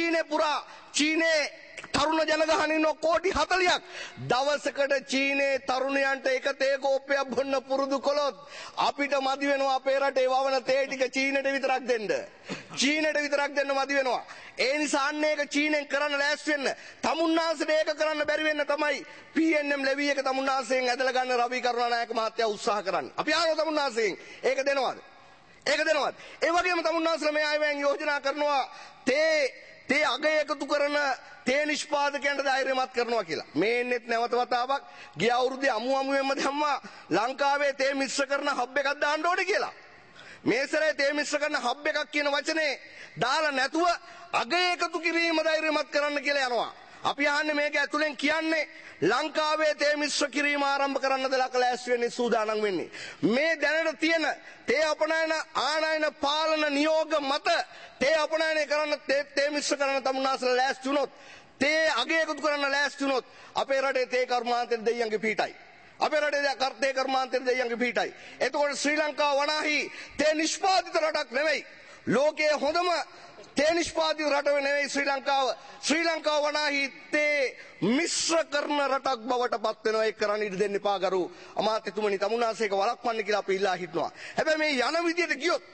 චීනේ තරුණ ජනගහන ඉන්න කෝටි 40ක් දවසකට චීනේ තරුණයන්ට එක තේ කෝප්පයක් බොන්න පුරුදු කළොත් අපිට මදි වෙනවා අපේ රටේ වවන තේ ටික චීනට විතරක් දෙන්න. චීනට විතරක් දෙන්න මදි වෙනවා. ඒ නිසා අන්න ඒක චීනෙන් කරන්න ලෑස්ති වෙන්න. තමුන්නාසට ඒක කරන්න බැරි වෙන්න තමයි PNM ලෙවි එක තමුන්නාසයෙන් ඇදලා ගන්න රවි කරුණානායක මහත්තයා උත්සාහ කරන්නේ. අපි ආනෝ තමුන්නාසයෙන් ඒක දෙනවද? ඒක දෙනවද? ඒ වගේම තමුන්නාසලා මේ අයවැයෙන් යෝජනා කරනවා තේ අගය එකතු කරන තේ නිෂ්පාදකයන්ට ධෛර්යමත් කරනවා කියලා. මේ එන්නෙත් නැවත වතාවක් ගිය අවුරුද්දේ අමුවෙන්ම දැම්මා ලංකාවේ තේ මිශ්‍ර කරන හබ් එකක් දාන්න ඕනේ කියලා. මේ සැරේ තේ මිශ්‍ර කරන හබ් එකක් කියන වචනේ දාලා නැතුව අගය එකතු කිරීම ධෛර්යමත් කරන්න කියලා යනවා. අපි අහන්නේ මේක ඇතුලෙන් කියන්නේ ලංකාවේ තේ මිශ්‍ර කිරීම ආරම්භ කරන්නද ලකලෑස් වෙන්නේ සූදානම් වෙන්නේ. මේ දැනට තියෙන තේ අපනයන ආනයන පාලන නියෝග මත තේ අපනයනය කරන්න තේ මිශ්‍ර කරන තමුන්නාසලා ලෑස්ති වුණොත් තේ අගය එකතු කරන්න ලෑස්ති වුණොත් අපේ රටේ තේ කර්මාන්තෙන් දෙයියන්ගේ පීටයි. අපේ රටේ තේ කර්මාන්තෙන් දෙයියන්ගේ පීටයි. එතකොට ශ්‍රී ලංකාව වනාහි තේ නිෂ්පාදිත රටක් නෙවෙයි. ලෝකයේ හොඳම තේ නිෂ්පාදිත රට නෙවෙයි ශ්‍රී ලංකාව. ශ්‍රී ලංකාව වනාහි තේ මිශ්‍ර කරන රටක් බවට පත් වෙනවා. ඒක කරන්න ඉඩ දෙන්න එපා ගරු අමාත්‍යතුමනි. තමුන්නාසේක වළක්වන්න කියලා අපි ඉල්ලා හිටනවා. හැබැයි මේ යන විදියට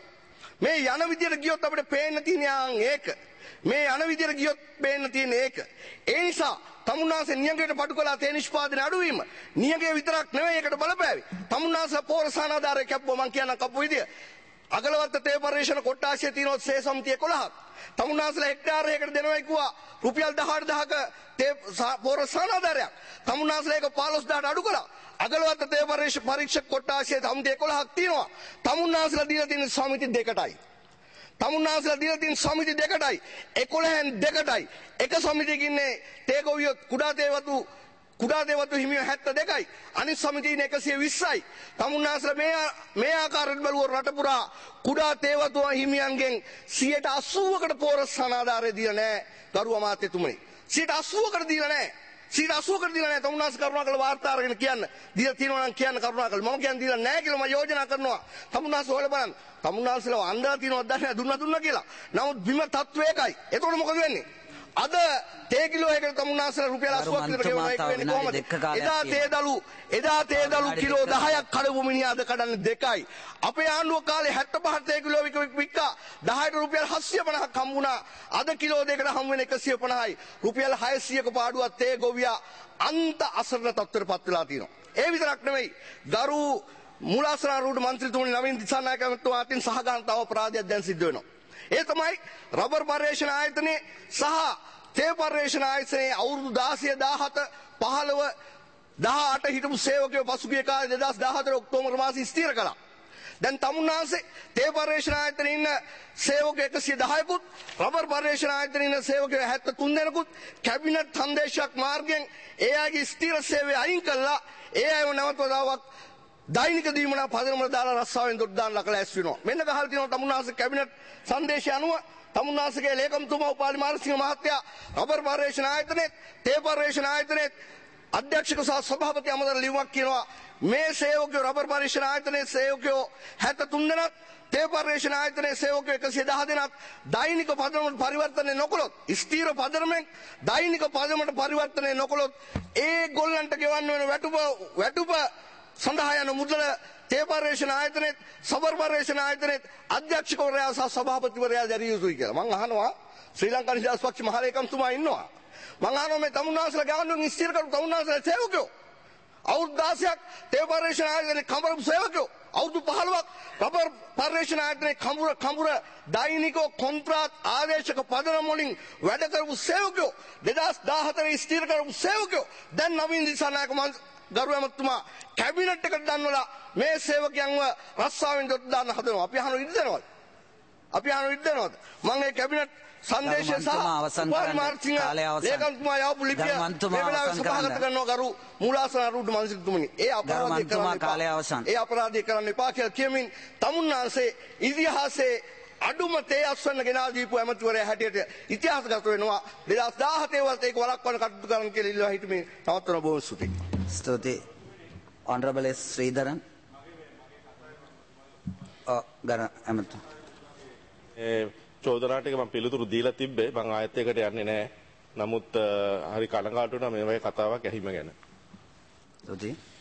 ගියොත් අපිට පේන්න තියෙන ඒක. මේ යන විදියට ගියොත් පේන්න තියෙන ඒක. ඒ නිසා තමුන්නාසේ නියඟයට පටු කළා තේ නිෂ්පාදනය අඩුවීම. නියඟය විතරක් නෙවෙයි ඒකට බලපෑවි. තමුන්නාසේ පෝරසානාධාරය කැපුවා මං කියන කපුව විදිය. අගලවත්ත තේ පරිශ්‍රණ කොට්ටාසිය තියෙනවා සේ සමිතිය 11ක්. තමුන්නාසලා හෙක්ටාරයකට දෙනවා කිව්වා රුපියල් 18000ක තේ පෝරසානාධාරයක්. තමුන්නාසලා ඒක 15000ට අඩු කළා. අගලවත්ත තේ පරීක්ෂක කොට්ටාසිය සමිතිය 11ක් තියෙනවා. තමුන්නාසලා දීලා තියෙන සමිති දෙකටයි. තමුන්නාසලා දීලා තියෙන සමිති දෙකටයි 11න් දෙකටයි. එක සමිතියක ඉන්නේ තේ ගොවියෝ කුඩා තේවතු හිමියෝ 72යි. අනිත් සමිතියින් 120යි. තමුන්නාසලා මේ ආකාරයට බලුවොත් රට පුරා කුඩා තේවතු හිමියන්ගෙන් 80%කට පෝරසානාධාරය දීලා නැහැ ගරු අමාත්‍යතුමනි. 80%කට දීලා නැහැ. 80%කට දීලා නැහැ. තමුන්නාස කරුණාකර වාර්තා අරගෙන කියන්න. දීලා තියෙනවා නම් කියන්න කරුණාකර. මම කියන්නේ දීලා නැහැ කියලා මම යෝජනා කරනවා. තමුන්නාස හොයලා බලන්න. තමුන්නාසලා අන්දලා තියෙනවද දන්නේ නැහැ දුන්නා කියලා. නමුත් බිම තත්ත්වය එකයි. එතකොට මොකද වෙන්නේ? අද තේ කිලෝ එකකට තමුන්නාසලා රුපියල් 80ක් විතර ගෙවනවා. ඒක වෙන්නේ කොහමද? එදා තේ දළු කිලෝ 10ක් කඩපු මිනිහා අද කඩන්නේ 2යි. අපේ ආණ්ඩුව කාලේ 75 තේ කිලෝ වික්කා 10ට රුපියල් 750ක් හම්බුණා. අද කිලෝ දෙකට හම්බ වෙන 150යි. රුපියල් 600ක පාඩුවක් තේ ගොවියා අන්ත අසරණ තත්ත්වයට පත් වෙලා තියෙනවා. ඒ විතරක් නෙවෙයි. ගරු මූලාසනාරූඪ මන්ත්‍රීතුමනි නවීන් දිසානායක මහත්මයා අතින් සහගාන තව අපරාධයක් දැන් සිද්ධ වෙනවා. ඒ තමයි රබර් පර්යේෂණ ආයතනයේ සහ තේ පර්යේෂණ ආයතනයේ අවුරුදු 16 17 15 18 හිටපු සේවකයෝ පසුගිය කාලේ 2014 ඔක්තෝබර් මාසයේ ස්ථිර කළා. දැන් තමුන්නාන්සේ තේ පර්යේෂණ ආයතනයේ ඉන්න සේවකයෝ 110කුත් රබර් පර්යේෂණ ආයතනයේ ඉන්න සේවකයෝ 73 දෙනෙකුත් කැබිනට් සංදේශයක් මාර්ගයෙන් ඒ අයගේ ස්ථිර සේවය අයින් කළා. ඒ අයව නැවතවතාවක් දෛනික දීමනා පදනමට දාලා රස්සාවෙන් දොඩ දාන්න ලකලා ඇස් වෙනවා. මෙන්න ගහලා තියෙනවා තමුන්නාන්සේ කැබිනට් සංදේශය අනුව තමුන්නාන්සේගේ ලේකම්තුමා උපාලි මානසිංහ මහත්තයා රබර් පර්යේෂණ ආයතනයේ තේ පර්යේෂණ ආයතනයේ අධ්‍යක්ෂක සහ සභාපති අමතර ලියුමක් කියනවා මේ සේවකයෝ රබර් පර්යේෂණ ආයතනයේ සේවකයෝ 73 දෙනෙක් තේ පර්යේෂණ ආයතනයේ සේවකයෝ 110 දෙනෙක් දෛනික පදනමට පරිවර්තනය නොකළොත් ස්ථීර පදනමෙන් දෛනික පදනමට පරිවර්තනය නොකළොත් ඒ ගොල්ලන්ට ගෙවන්න වෙන වැටුප සඳහා යන මුදල තේ පර්යේෂණ ආයතනයේ සබර් පර්යේෂණ ආයතනයේ අධ්‍යක්ෂකවරයා සහ සභාපතිවරයා දැරිය යුතුයි කියලා. මම අහනවා ශ්‍රී ලංකා නිදහස් පක්ෂ මහලේකම්තුමා ඉන්නවා. මම අහනවා මේ තමුන්නාන්සලා ගානුවෙන් ස්ථිර කරු තමුන්නාන්සලා සේවකයෝ අවුරුදු 16ක් තේ පර්යේෂණ ආයතනයේ කඹරපු සේවකයෝ අවුරුදු 15ක් රබර් පර්යේෂණ ආයතනයේ කඹුර දෛනික කොන්ත්‍රාත් ආදේශක පදනම වලින් වැඩ කරපු සේවකයෝ 2014 ස්ථිර කරපු සේවකයෝ දැන් නවීන් දිසානායක ගරු ඇමතුමා කැබිනට් එකට දන්වලා මේ සේවකයන්ව රස්සාවෙන් දොඩ දාන්න හදනවා. අපි අහන ඉද්ද දෙනවද? මම මේ කැබිනට් සංදේශය සහ උපාලි මාර්සිංහ ලේකම්තුමා යවපු ලිපිය මේ වෙලාවේ සභාගත කරනවා ගරු මූලාසනාරූඪ මන්ත්‍රීතුමනි. ඒ අපරාධය කරන්න එපා කියලා කියමින් තමුන්නාන්සේ ඉතිහාසයේ අඩුම තේ අස්වන්න ගෙනා දීපු ඇමතිවරයා හැටියට ඉතිහාසගත වෙනවා. 2017 වලට ඒක වළක්වන්න කටයුතු කරන්න කියලා ඉල්ලලා හිටමේ නවත්වන බොහොම ස්තුතියි. ස්තුතියි. Honorable S. Sridharan. ගරු ඇමතුමා. චෝදනා ටික මම පිළිතුරු දීලා තිබ්බේ. මම ආයෙත් ඒකට යන්නේ නැහැ. නමුත් හරි කනගාටු වෙනවා මේ වගේ කතාවක් ඇහිම ගැන. ස්තුතියි.